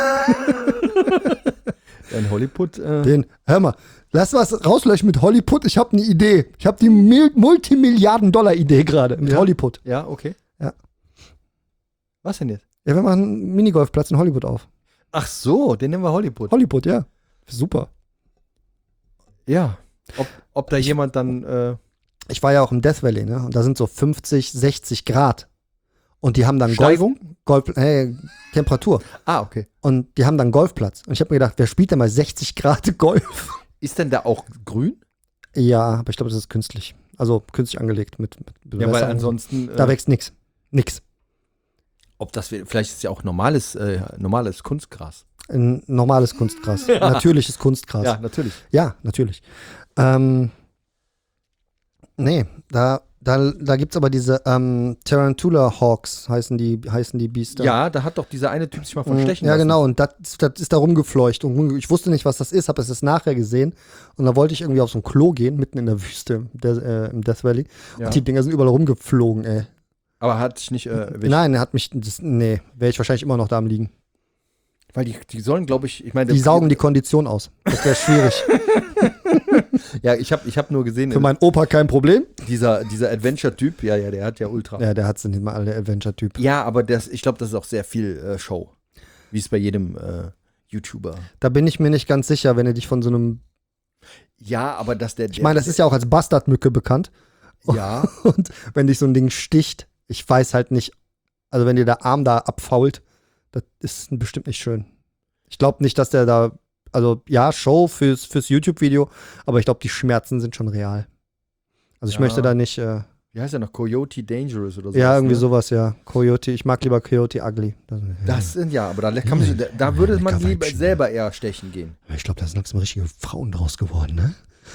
in Hollywood... Äh, Den, hör mal, lass was rauslöschen mit Hollywood. Ich habe eine Idee. Ich habe die Mil Multimilliarden-Dollar-Idee gerade mit Ja? Hollywood. ja, okay. Ja. Was denn jetzt? Ja, wir machen einen Minigolfplatz in Hollywood auf. Ach so, den nennen wir Hollywood. Hollywood, ja. Super. Ja. Ob, ob da jemand dann... Äh, Ich war ja auch im Death Valley, ne? Und da sind so fünfzig, sechzig Grad. Und die haben dann Steigung? Golf, Golf äh, Temperatur. ah, okay. Und die haben dann Golfplatz. Und ich habe mir gedacht, wer spielt denn mal sechzig Grad Golf? Ist denn da auch grün? Ja, aber ich glaube, das ist künstlich. Also künstlich angelegt mit, mit Ja, weil Bewässern. ansonsten... Da Äh, wächst nix. Nix. ob das... wir- Vielleicht ist es ja auch normales, äh, normales Kunstgras. Ein normales Kunstgras. Natürliches Kunstgras. Ja, natürlich. Ja, natürlich. Ähm, nee, da, da, da gibt es aber diese ähm, Tarantula Hawks, heißen die, heißen die Biester. Ja, da hat doch dieser eine Typ sich mal von Mhm. stechen Ja, lassen. genau, und das das ist da rumgefleucht. Und rumge- ich wusste nicht, was das ist, habe es erst nachher gesehen. Und da wollte ich irgendwie auf so ein Klo gehen, mitten in der Wüste der, äh, im Death Valley. Ja. Und die Dinger sind überall rumgeflogen, ey. Aber hat sich nicht äh, erwischt. Nein, er hat mich, das, nee, wäre ich wahrscheinlich immer noch da am Liegen. Weil die, die sollen, glaube ich, ich meine... Die saugen die Kondition aus. Das wäre schwierig. Ja, ich habe ich hab nur gesehen, Für meinen Opa kein Problem. dieser, dieser Adventure-Typ, ja, ja, der hat ja Ultra. Ja, der hat sind immer alle Adventure-Typ. Ja, aber das, ich glaube, das ist auch sehr viel äh, Show. Wie es bei jedem äh, YouTuber. Da bin ich mir nicht ganz sicher, wenn er dich von so einem. Ja, aber dass der... Ich meine, das ist ja auch als Bastardmücke bekannt. Ja, Und wenn dich so ein Ding sticht, ich weiß halt nicht, also wenn dir der Arm da abfault, das ist bestimmt nicht schön. Ich glaube nicht, dass der da, also ja, Show fürs, fürs YouTube-Video, aber ich glaube, die Schmerzen sind schon real. Also ich Ja. möchte da nicht, äh, wie heißt der noch? Coyote Dangerous oder so. ja, irgendwie ne? sowas, ja. Coyote, ich mag lieber Coyote Ugly. Das, Das sind ja, aber da, kann man, sich- da, da würde man Lecker lieber Weibchen. selber eher stechen gehen. ich glaube, da sind langsam richtige Frauen draus geworden, ne?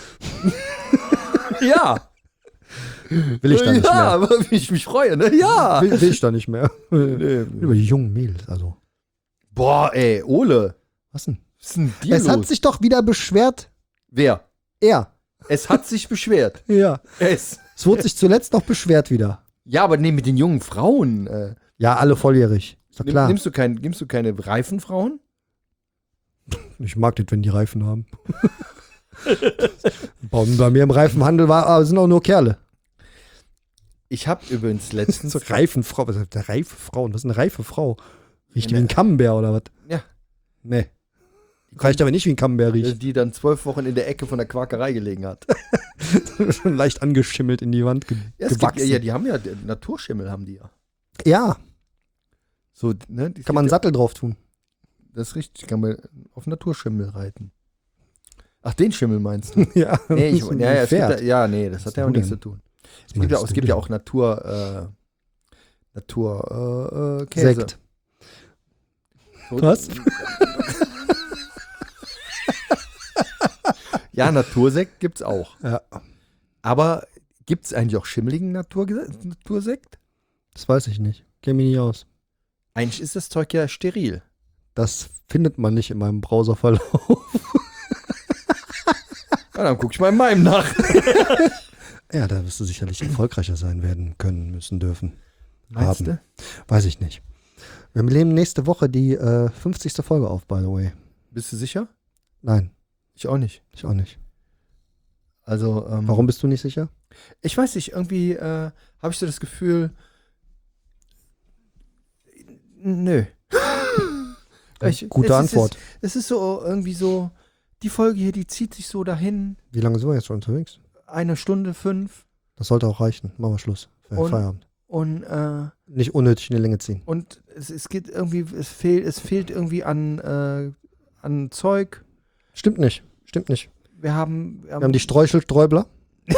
Ja, Will ich da nicht ja, mehr. aber wie ich mich freue, ne? Ja. Will, will ich da nicht mehr. Über die jungen Mädels, also. Boah, ey, Ole. Was denn? Was ist denn dir Es los? hat sich doch wieder beschwert. Wer? Er. Es hat sich beschwert. Ja. Es. Es wurde sich zuletzt noch beschwert wieder. Ja, aber nee, mit den jungen Frauen. Äh, Ja, alle volljährig. Ist doch nimm, klar. nimmst, du kein, nimmst du keine reifen Frauen? Ich mag das, wenn die Reifen haben. bei, bei mir im Reifenhandel war, aber sind auch nur Kerle. Ich habe übrigens letztens. So Reifenfrau. Was ist eine reife Frau? Was ist eine reife Frau? Riecht die wie ein Camembert oder was? Ja. Nee. Reicht aber nicht wie ein Camembert riecht. Die dann zwölf Wochen in der Ecke von der Quakerei gelegen hat. Schon leicht angeschimmelt in die Wand ge Ja, es gibt, gewachsen. ja, ja, die haben ja, Naturschimmel haben die ja. Ja, So, ne, die kann man einen ja, Sattel drauf tun. Das ist richtig, kann man auf Naturschimmel reiten. Ach, den Schimmel meinst du? ja, Nee, ich, so ein ja, ja, es gibt, Pferd. ja, ja, nee, das Was hat ja du auch nichts denn? zu tun. Es Was gibt ja, meinst es du gibt ja denn? auch Natur, äh, Natur, äh, äh, Käse. Sekt. So- Was? Ja, Natursekt gibt's auch. Ja, Aber gibt's eigentlich auch schimmeligen Naturge- Natursekt? das weiß ich nicht. Kenn mich nicht aus. Eigentlich ist das Zeug ja steril. Das findet man nicht in meinem Browserverlauf. Ja, dann guck ich mal in meinem nach. Ja, da wirst du sicherlich erfolgreicher sein werden können, müssen, dürfen. Meinst haben. du? Weiß ich nicht. Wir nehmen nächste Woche die äh, fünfzigste Folge auf, by the way. Bist du sicher? Nein, Ich auch nicht. ich auch nicht. Also, ähm, Warum bist du nicht sicher? Ich weiß nicht, irgendwie äh, habe ich so das Gefühl, nö. Ich, Gute es Antwort. Ist, es ist so irgendwie so, die Folge hier, die zieht sich so dahin, Wie lange sind wir jetzt schon unterwegs? eine Stunde fünf Das sollte auch reichen. Machen wir Schluss. Für Und- Feierabend. und äh, Nicht unnötig in die Länge ziehen. und es, es geht irgendwie, es fehlt, es fehlt irgendwie an, äh, an Zeug. Stimmt nicht. Stimmt nicht. Wir haben, Wir haben die Streuselsträubler.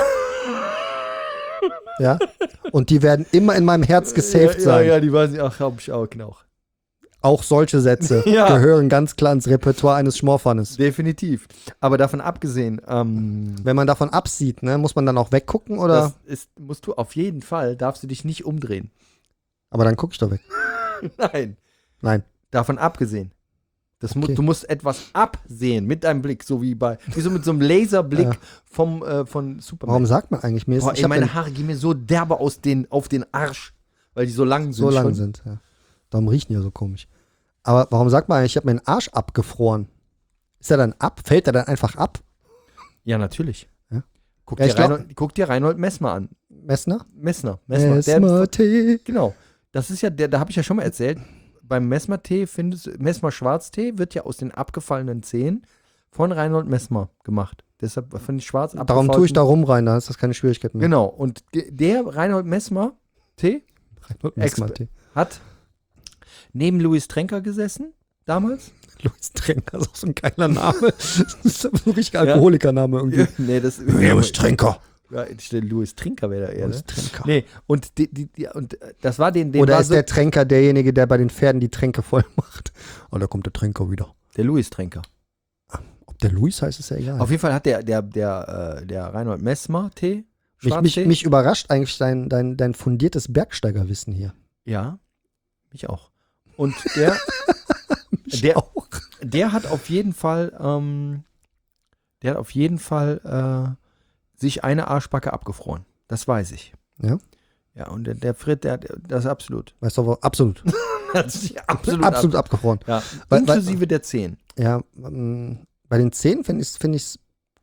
Ja. Und die werden immer in meinem Herz gesaved ja, sein. Ja, ja, die weiß ich, ach, hab ich auch, genau. Auch solche Sätze Ja. gehören ganz klar ins Repertoire eines Schmorfannes. Definitiv. Aber davon abgesehen, ähm, Wenn man davon absieht, ne, muss man dann auch weggucken oder? das ist, musst du auf jeden Fall, darfst du dich nicht umdrehen. Aber dann guck ich doch weg. Nein. Nein. Davon abgesehen. Das mu Okay. Du musst etwas absehen mit deinem Blick, so wie bei, wie so mit so einem Laserblick Ja. vom, äh, von Superman. Warum sagt man eigentlich mir? ist- Boah, ich ey, hab meine den- Haare gehen mir so derbe aus den, auf den Arsch, weil die so lang sind. so lang schon. sind. Ja. Darum riechen die ja so komisch. Aber warum sagt man eigentlich, ich habe meinen Arsch abgefroren? Ist er dann ab? Fällt er dann einfach ab? Ja, natürlich. Ja. Guck, Ja, dir ich glaub- Reinhold, guck dir Reinhold Messmer an. Messner? Messner. Messmer. Der, Messmer-Tee. genau. Das ist ja, der, da habe ich ja schon mal erzählt, beim Messmer-Tee findest Messmer Schwarztee wird ja aus den abgefallenen Zähnen von Reinhold Messmer gemacht. Deshalb finde ich schwarz Darum tue ich da rum rein, da ist das keine Schwierigkeit mehr. Genau. Und ge- der Reinhold Messmer Tee Messmer-Tee. hat neben Louis Trenker gesessen, damals. Louis Trenker ist auch so ein geiler Name. Das ist so ein richtiger Alkoholikername irgendwie. nee, das Trenker. Ja, ich stelle Louis Trinker wäre da eher, Louis ne? Trenker. Nee, und, die, die, die, und äh, das war den, den Oder war ist so, der Tränker derjenige, der bei den Pferden die Tränke voll macht? Oh, da kommt der Tränker wieder. der Louis Trenker. Ob der Louis heißt, ist ja egal. Auf jeden Fall hat der, der, der, äh, der Reinhold Messmer Tee, mich, Schwarztee. mich, mich überrascht eigentlich dein, dein, dein fundiertes Bergsteigerwissen hier. Ja, mich auch. Und der, der, auch. der hat auf jeden Fall, ähm, der hat auf jeden Fall äh, sich eine Arschbacke abgefroren. Das weiß ich. Ja? Ja, und der, der Frit, der hat das absolut. Weißt du, aber absolut. Hat sich absolut, absolut abgefroren. Ja, Weil- inklusive der Zehen. Ja, ähm, bei den Zähnen finde ich es find ich's,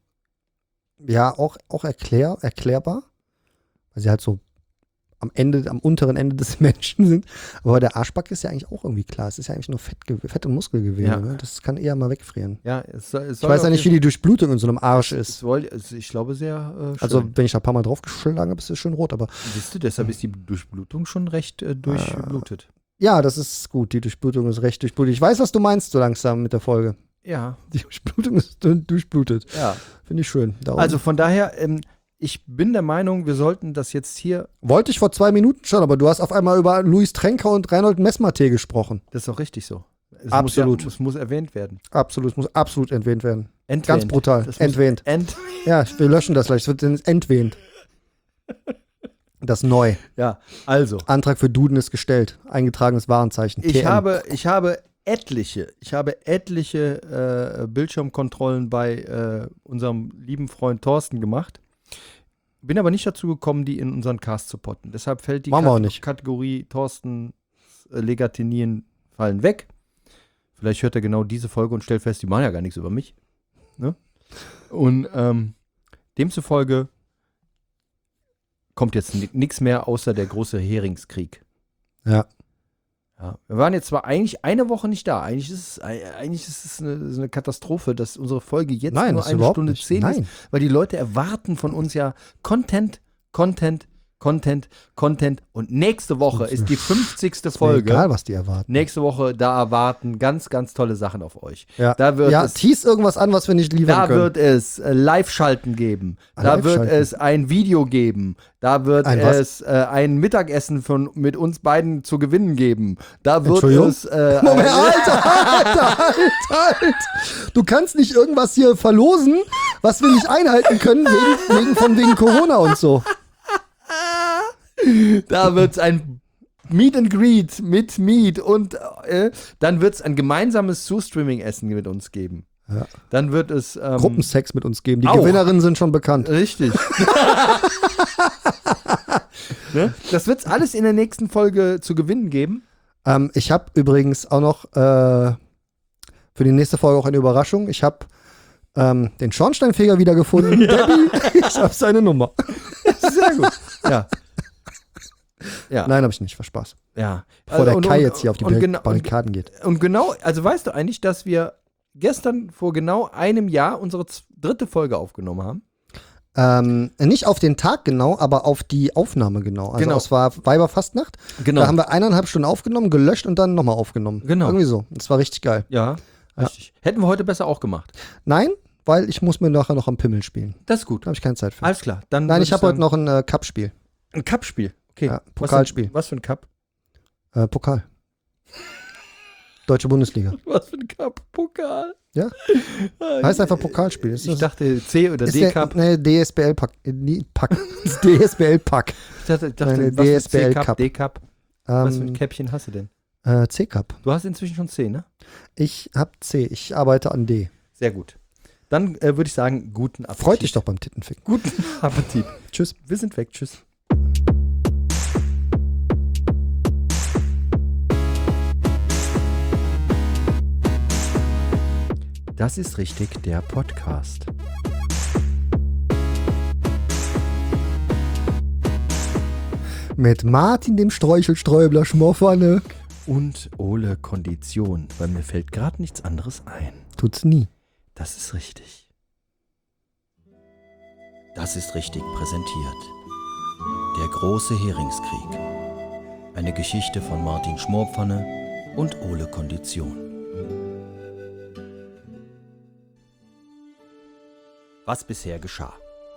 ja auch, auch erklär, erklärbar, weil sie halt so am Ende, am unteren Ende des Menschen sind. Aber bei der Arschbacke ist ja eigentlich auch irgendwie klar. Es ist ja eigentlich nur Fett, Fett und Muskelgewebe. Ja. Ne? Das kann eher mal wegfrieren. Ja, es, soll- es Ich weiß ja nicht, wie die Durchblutung in so einem Arsch es ist. soll, es, ich glaube sehr äh, schön. Also, wenn ich da ein paar Mal draufgeschlagen habe, ist es schön rot. Aber Siehst du, deshalb ist die Durchblutung schon recht äh, durchblutet. ja, das ist gut. Die Durchblutung ist recht durchblutet. Ich weiß, was du meinst so langsam mit der Folge. Ja, Die Durchblutung ist durchblutet. ja. Finde ich schön. Darum. Also von daher, ähm, ich bin der Meinung, wir sollten das jetzt hier, wollte ich vor zwei Minuten schon, aber du hast auf einmal über Louis Trenker und Reinhold Messmer-Tee gesprochen. das ist auch richtig so. Es Absolut. Muss ja, es muss erwähnt werden. Absolut, es muss absolut entwähnt werden. Entwähnt. Ganz brutal. Das muss Entwähnt. Ent Ja, wir löschen das gleich. Es wird entwähnt. Das neu. ja, also. Antrag für Duden ist gestellt. Eingetragenes Warenzeichen. Ich T M. habe, ich habe etliche, ich habe etliche äh, Bildschirmkontrollen bei äh, unserem lieben Freund Thorsten gemacht. Bin aber nicht dazu gekommen, die in unseren Cast zu potten. Deshalb fällt die Machen wir auch Kat- nicht. Kategorie Thorsten äh, Legatinien fallen weg. Vielleicht hört er genau diese Folge und stellt fest, die machen ja gar nichts über mich. Ne? Und ähm, demzufolge kommt jetzt nichts mehr außer der große Heringskrieg. Ja. Ja, wir waren jetzt zwar eigentlich eine Woche nicht da. Eigentlich ist es, eigentlich ist es eine, eine Katastrophe, dass unsere Folge jetzt Nein, nur das ist eine überhaupt Stunde nicht. zehn ist, Nein. weil die Leute erwarten von uns ja Content, Content, Content, Content. Und nächste Woche ist die fünfzigste Ist mir Folge. egal, was die erwarten. Nächste Woche, da erwarten ganz, ganz tolle Sachen auf euch. Ja, Da wird ja es tease irgendwas an, was wir nicht liefern Da können. wird es äh, Live-Schalten geben. Ah, Da wird Live-Schalten. es ein Video geben. Da wird Ein was? es äh, ein Mittagessen von, mit uns beiden zu gewinnen geben. Da wird Entschuldigung? es äh, Moment, ein, Alter, Alter, Alter, Alter. Du kannst nicht irgendwas hier verlosen, was wir nicht einhalten können, wegen, wegen von wegen Corona und so. da wird es ein Meet and Greet mit Meet und äh, dann wird es ein gemeinsames Zoo-Streaming-Essen mit uns geben. Ja. Dann wird es ähm, Gruppensex mit uns geben. Die auch. Gewinnerinnen sind schon bekannt. Richtig. Ne? Das wird es alles in der nächsten Folge zu gewinnen geben. Ähm, ich habe übrigens auch noch äh, für die nächste Folge auch eine Überraschung. Ich habe ähm, den Schornsteinfeger wiedergefunden. Ja. Debbie, ich habe seine Nummer. Sehr gut. Ja. Ja. Nein, habe ich nicht. War Spaß. Ja. Bevor der Und- Kai und- jetzt hier auf die und genau- Barrikaden geht. Und genau, also weißt du eigentlich, dass wir gestern vor genau einem Jahr unsere z- dritte Folge aufgenommen haben? Ähm, nicht auf den Tag genau, aber auf die Aufnahme genau. Also Genau. es war Weiberfastnacht. Genau. Da haben wir eineinhalb Stunden aufgenommen, gelöscht und dann nochmal aufgenommen. Genau. Irgendwie so. Das war richtig geil. Ja, richtig. Hätten wir heute besser auch gemacht. Nein, weil ich muss mir nachher noch am Pimmel spielen. Das ist gut. Da habe ich keine Zeit für. Alles klar. Dann Nein, würd ich habe heute sagen, noch ein äh, Cup-Spiel. ein Cup-Spiel. Okay. Ja, Was Pokalspiel. für, was für ein Cup? Äh, Pokal. Deutsche Bundesliga. Was für ein Cup? Pokal. Ja. Heißt einfach Pokalspiel. Ist Ich das- dachte C oder ist der- D-Cup. Nee, D S B L-Pack. Äh, nie- Pack. Das D S B L-Pack. Ich dachte, ich dachte Nein, was D für S B L C-Cup, Cup. D-Cup. Was für ein Ähm, Käppchen hast du denn? äh, C-Cup. Du hast inzwischen schon C, ne? Ich hab C. Ich arbeite an D. Sehr gut. Dann äh, würde ich sagen, guten Appetit. Freut dich doch beim Tittenfick. Guten Appetit. Tschüss. Wir sind weg. Tschüss. Das ist richtig, der Podcast. Mit Martin, dem Streuchelsträubler Schmorpfanne. Und Ole Kondition, weil mir fällt gerade nichts anderes ein. Tut's nie. Das ist richtig. Das ist richtig präsentiert. Der große Heringskrieg. Eine Geschichte von Martin Schmorpfanne und Ole Kondition. Was bisher geschah.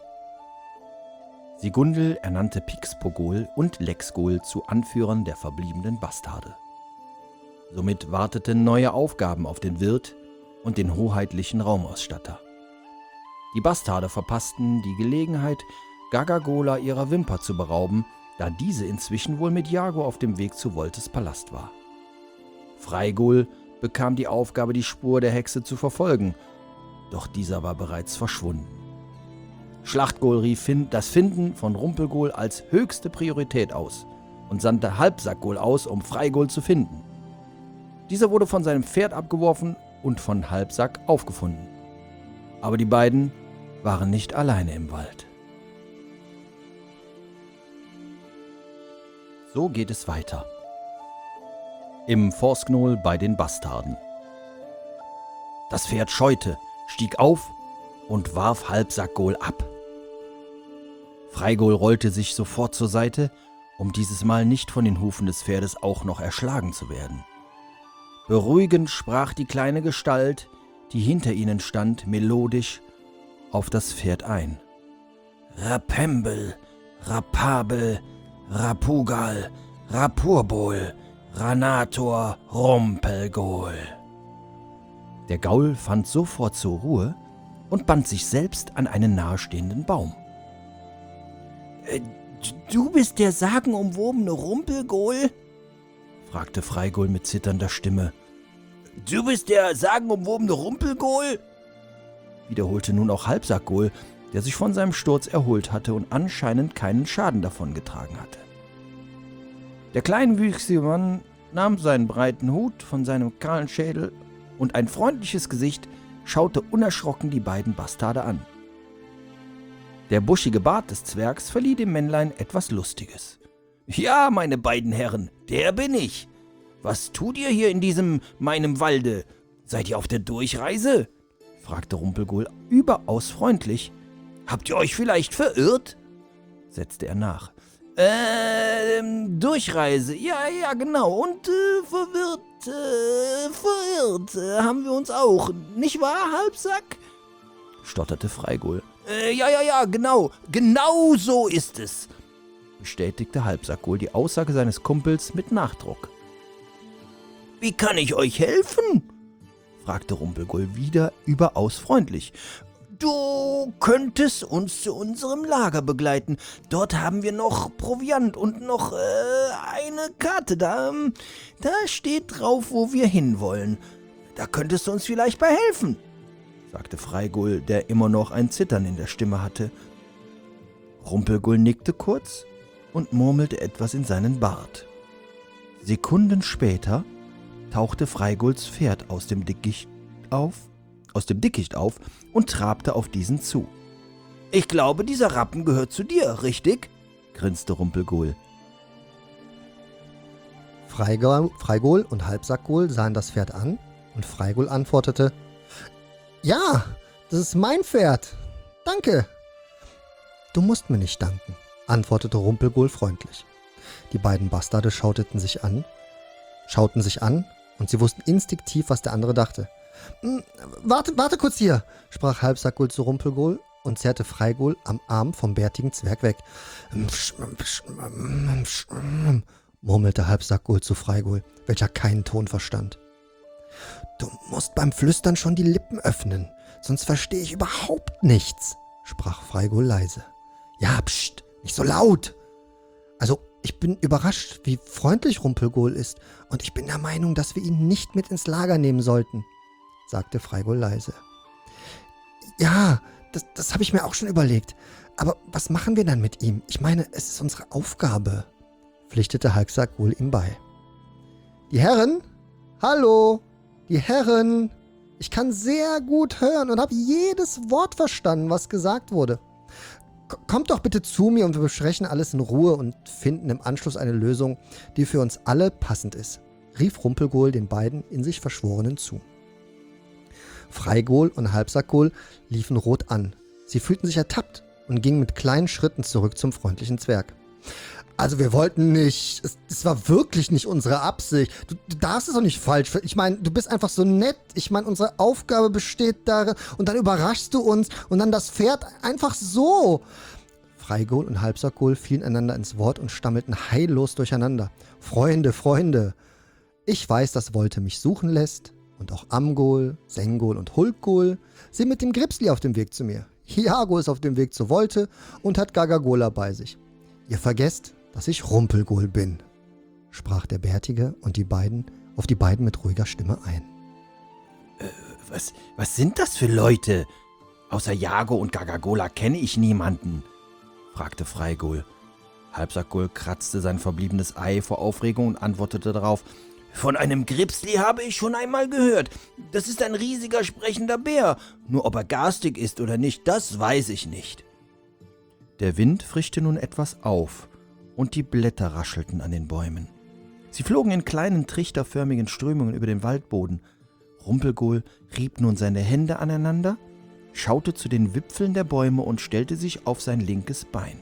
Sigundel ernannte Pixpogol und Lexgol zu Anführern der verbliebenen Bastarde. Somit warteten neue Aufgaben auf den Wirt und den hoheitlichen Raumausstatter. Die Bastarde verpassten die Gelegenheit, Gagagola ihrer Wimper zu berauben, da diese inzwischen wohl mit Jago auf dem Weg zu Woltes Palast war. Freigol bekam die Aufgabe, die Spur der Hexe zu verfolgen, doch dieser war bereits verschwunden. Schlachtgol rief fin- das Finden von Rumpelgol als höchste Priorität aus und sandte Halbsackgol aus, um Freigol zu finden. Dieser wurde von seinem Pferd abgeworfen und von Halbsack aufgefunden. Aber die beiden waren nicht alleine im Wald. So geht es weiter. Im Forsknol bei den Bastarden. Das Pferd scheute, stieg auf und warf Halbsackgol ab. Freigol rollte sich sofort zur Seite, um dieses Mal nicht von den Hufen des Pferdes auch noch erschlagen zu werden. Beruhigend sprach die kleine Gestalt, die hinter ihnen stand, melodisch auf das Pferd ein. Rapembel, Rapabel, Rapugal, Rapurbol, Ranator, Rumpelgol. Der Gaul fand sofort zur Ruhe und band sich selbst an einen nahestehenden Baum. Äh, du bist der sagenumwobene Rumpelgol? Fragte Freigol mit zitternder Stimme. Du bist der sagenumwobene Rumpelgol? Wiederholte nun auch Halbsackgol, der sich von seinem Sturz erholt hatte und anscheinend keinen Schaden davongetragen hatte. Der kleinwüchsige Mann nahm seinen breiten Hut von seinem kahlen Schädel und ein freundliches Gesicht schaute unerschrocken die beiden Bastarde an. Der buschige Bart des Zwergs verlieh dem Männlein etwas Lustiges. »Ja, meine beiden Herren, der bin ich. Was tut ihr hier in diesem, meinem Walde? Seid ihr auf der Durchreise?« fragte Rumpelgol überaus freundlich. »Habt ihr euch vielleicht verirrt?« setzte er nach. Ähm, Durchreise, ja, ja, genau. Und äh, verwirrt, äh, verirrt äh, haben wir uns auch. Nicht wahr, Halbsack? Stotterte Freigol. Äh, ja, ja, ja, genau. Genau so ist es, bestätigte Halbsackgol die Aussage seines Kumpels mit Nachdruck. Wie kann ich euch helfen? Fragte Rumpelgol wieder überaus freundlich. Du könntest uns zu unserem Lager begleiten. Dort haben wir noch Proviant und noch äh, eine Karte. Da, ähm, da steht drauf, wo wir hinwollen. Da könntest du uns vielleicht bei helfen, sagte Freigul, der immer noch ein Zittern in der Stimme hatte. Rumpelgul nickte kurz und murmelte etwas in seinen Bart. Sekunden später tauchte Freiguls Pferd aus dem Dickicht auf, aus dem Dickicht auf und trabte auf diesen zu. »Ich glaube, dieser Rappen gehört zu dir, richtig?« grinste Rumpelgul. Freigul, Freigul und Halbsackgul sahen das Pferd an und Freigul antwortete: »Ja, das ist mein Pferd. Danke.« »Du musst mir nicht danken«, antwortete Rumpelgul freundlich. Die beiden Bastarde schauteten sich an, schauten sich an und sie wussten instinktiv, was der andere dachte. »Warte, warte kurz hier«, sprach Halbsackgul zu Rumpelgul und zerrte Freigul am Arm vom bärtigen Zwerg weg. Murmelte Halbsackgul zu Freigul, welcher keinen Ton verstand. »Du musst beim Flüstern schon die Lippen öffnen, sonst verstehe ich überhaupt nichts«, sprach Freigul leise. »Ja, pst, nicht so laut. Also, ich bin überrascht, wie freundlich Rumpelgul ist, und ich bin der Meinung, dass wir ihn nicht mit ins Lager nehmen sollten«, sagte Freigul leise. »Ja, das, das habe ich mir auch schon überlegt. Aber was machen wir dann mit ihm? Ich meine, es ist unsere Aufgabe«, pflichtete Halbsackgul ihm bei. »Die Herren? Hallo? Die Herren? Ich kann sehr gut hören und habe jedes Wort verstanden, was gesagt wurde. K- kommt doch bitte zu mir und wir besprechen alles in Ruhe und finden im Anschluss eine Lösung, die für uns alle passend ist«, rief Rumpelgul den beiden in sich Verschworenen zu. Freigul und Halbsackgul liefen rot an. Sie fühlten sich ertappt und gingen mit kleinen Schritten zurück zum freundlichen Zwerg. »Also wir wollten nicht, es, es war wirklich nicht unsere Absicht. Du, du darfst es doch nicht falsch. Ich meine, du bist einfach so nett. Ich meine, unsere Aufgabe besteht darin und dann überraschst du uns und dann das Pferd einfach so.« Freigul und Halbsackgul fielen einander ins Wort und stammelten heillos durcheinander. »Freunde, Freunde, ich weiß, dass Wolte mich suchen lässt und auch Amgul, Sengul und Hulkgul sind mit dem Gripsli auf dem Weg zu mir. Iago ist auf dem Weg zu Wolte und hat Gagagola bei sich. Ihr vergesst, dass ich Rumpelgul bin«, sprach der Bärtige und die beiden auf die beiden mit ruhiger Stimme ein. Äh, was, was sind das für Leute? Außer Iago und Gagagola kenne ich niemanden, fragte Freigul. Halbsackgul kratzte sein verbliebenes Ei vor Aufregung und antwortete darauf: »Von einem Gripsli habe ich schon einmal gehört. Das ist ein riesiger sprechender Bär. Nur ob er garstig ist oder nicht, das weiß ich nicht.« Der Wind frischte nun etwas auf und die Blätter raschelten an den Bäumen. Sie flogen in kleinen trichterförmigen Strömungen über den Waldboden. Rumpelgul rieb nun seine Hände aneinander, schaute zu den Wipfeln der Bäume und stellte sich auf sein linkes Bein.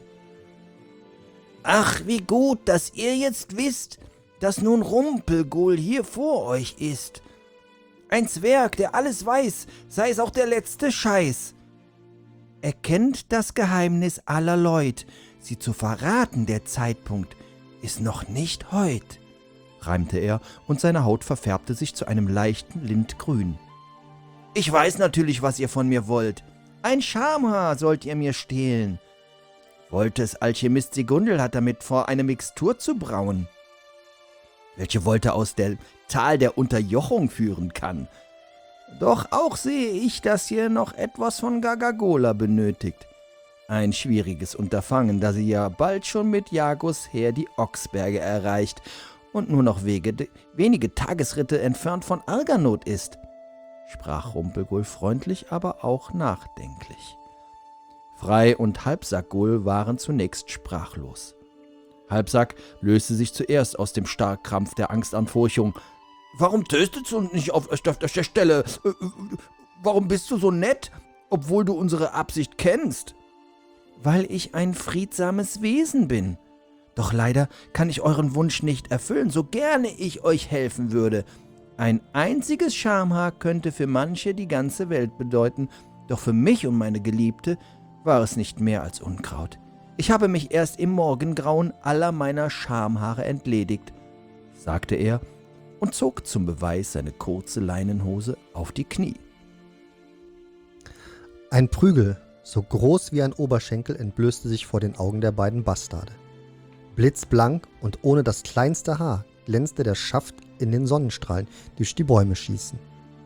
»Ach, wie gut, dass ihr jetzt wisst, dass nun Rumpelgul hier vor euch ist. Ein Zwerg, der alles weiß, sei es auch der letzte Scheiß. Er kennt das Geheimnis aller Leut. Sie zu verraten, der Zeitpunkt, ist noch nicht heut«, reimte er, und seine Haut verfärbte sich zu einem leichten Lindgrün. »Ich weiß natürlich, was ihr von mir wollt. Ein Schamhaar sollt ihr mir stehlen. Woltes Alchemist Sigundel hat damit vor, eine Mixtur zu brauen, welche Wolte aus dem Tal der Unterjochung führen kann. Doch auch sehe ich, dass ihr noch etwas von Gagagola benötigt. Ein schwieriges Unterfangen, da sie ja bald schon mit Iagos Heer die Ochsberge erreicht und nur noch Wege, wenige Tagesritte entfernt von Arganot ist«, sprach Rumpelgul freundlich, aber auch nachdenklich. Frei und Halbsackgul waren zunächst sprachlos. Halbsack löste sich zuerst aus dem Starrkrampf der Angstanfurchung. »Warum tötest du uns nicht auf der Stelle? Warum bist du so nett, obwohl du unsere Absicht kennst?« »Weil ich ein friedsames Wesen bin. Doch leider kann ich euren Wunsch nicht erfüllen, so gerne ich euch helfen würde. Ein einziges Schamhaar könnte für manche die ganze Welt bedeuten, doch für mich und meine Geliebte war es nicht mehr als Unkraut. Ich habe mich erst im Morgengrauen aller meiner Schamhaare entledigt«, sagte er und zog zum Beweis seine kurze Leinenhose auf die Knie. Ein Prügel, so groß wie ein Oberschenkel, entblößte sich vor den Augen der beiden Bastarde. Blitzblank und ohne das kleinste Haar glänzte der Schaft in den Sonnenstrahlen, die durch die Bäume schießen.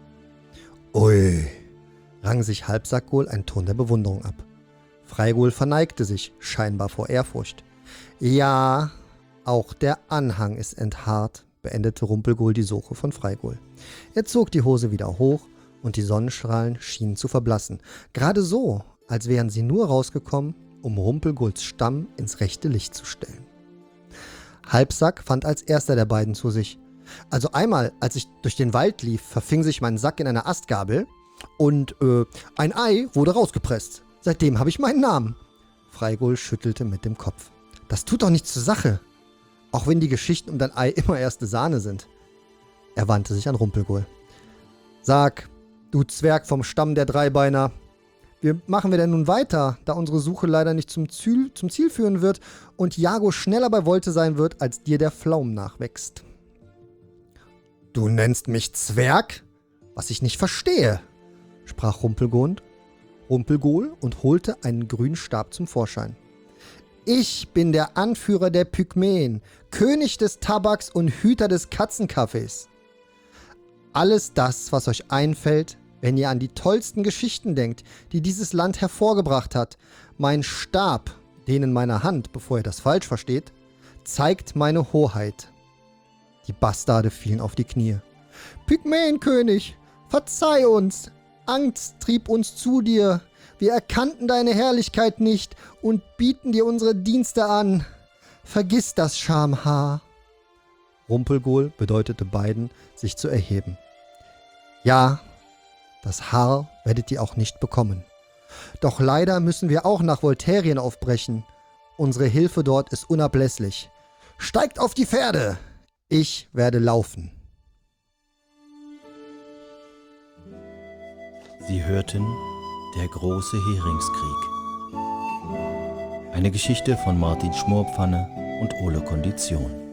»Ui«, rang sich Halbsackgol ein Ton der Bewunderung ab. Freigol verneigte sich, scheinbar vor Ehrfurcht. »Ja, auch der Anhang ist enthaart«, beendete Rumpelgol die Suche von Freigol. Er zog die Hose wieder hoch und die Sonnenstrahlen schienen zu verblassen. Gerade so, als wären sie nur rausgekommen, um Rumpelgols Stamm ins rechte Licht zu stellen. Halbsack fand als erster der beiden zu sich. Also einmal, als ich durch den Wald lief, verfing sich mein Sack in einer Astgabel und äh, ein Ei wurde rausgepresst. Seitdem habe ich meinen Namen. Freigol schüttelte mit dem Kopf. Das tut doch nichts zur Sache. Auch wenn die Geschichten um dein Ei immer erste Sahne sind. Er wandte sich an Rumpelgol. Sag, du Zwerg vom Stamm der Dreibeiner, wie machen wir denn nun weiter, da unsere Suche leider nicht zum Ziel, zum Ziel führen wird und Jago schneller bei Wolte sein wird, als dir der Pflaum nachwächst? Du nennst mich Zwerg? Was ich nicht verstehe, sprach Rumpelgol, Rumpelgol und holte einen grünen Stab zum Vorschein. Ich bin der Anführer der Pygmäen, König des Tabaks und Hüter des Katzenkaffees. Alles das, was euch einfällt, wenn ihr an die tollsten Geschichten denkt, die dieses Land hervorgebracht hat. Mein Stab, den in meiner Hand, bevor ihr das falsch versteht, zeigt meine Hoheit. Die Bastarde fielen auf die Knie. Pygmäenkönig, verzeih uns! Angst trieb uns zu dir. Wir erkannten deine Herrlichkeit nicht und bieten dir unsere Dienste an. Vergiss das Schamhaar. Rumpelgol bedeutete beiden, sich zu erheben. Ja, das Haar werdet ihr auch nicht bekommen. Doch leider müssen wir auch nach Voltärien aufbrechen. Unsere Hilfe dort ist unablässlich. Steigt auf die Pferde! Ich werde laufen. Sie hörten Der große Heringskrieg. Eine Geschichte von Martin Schmorpfanne und Ole Kondition.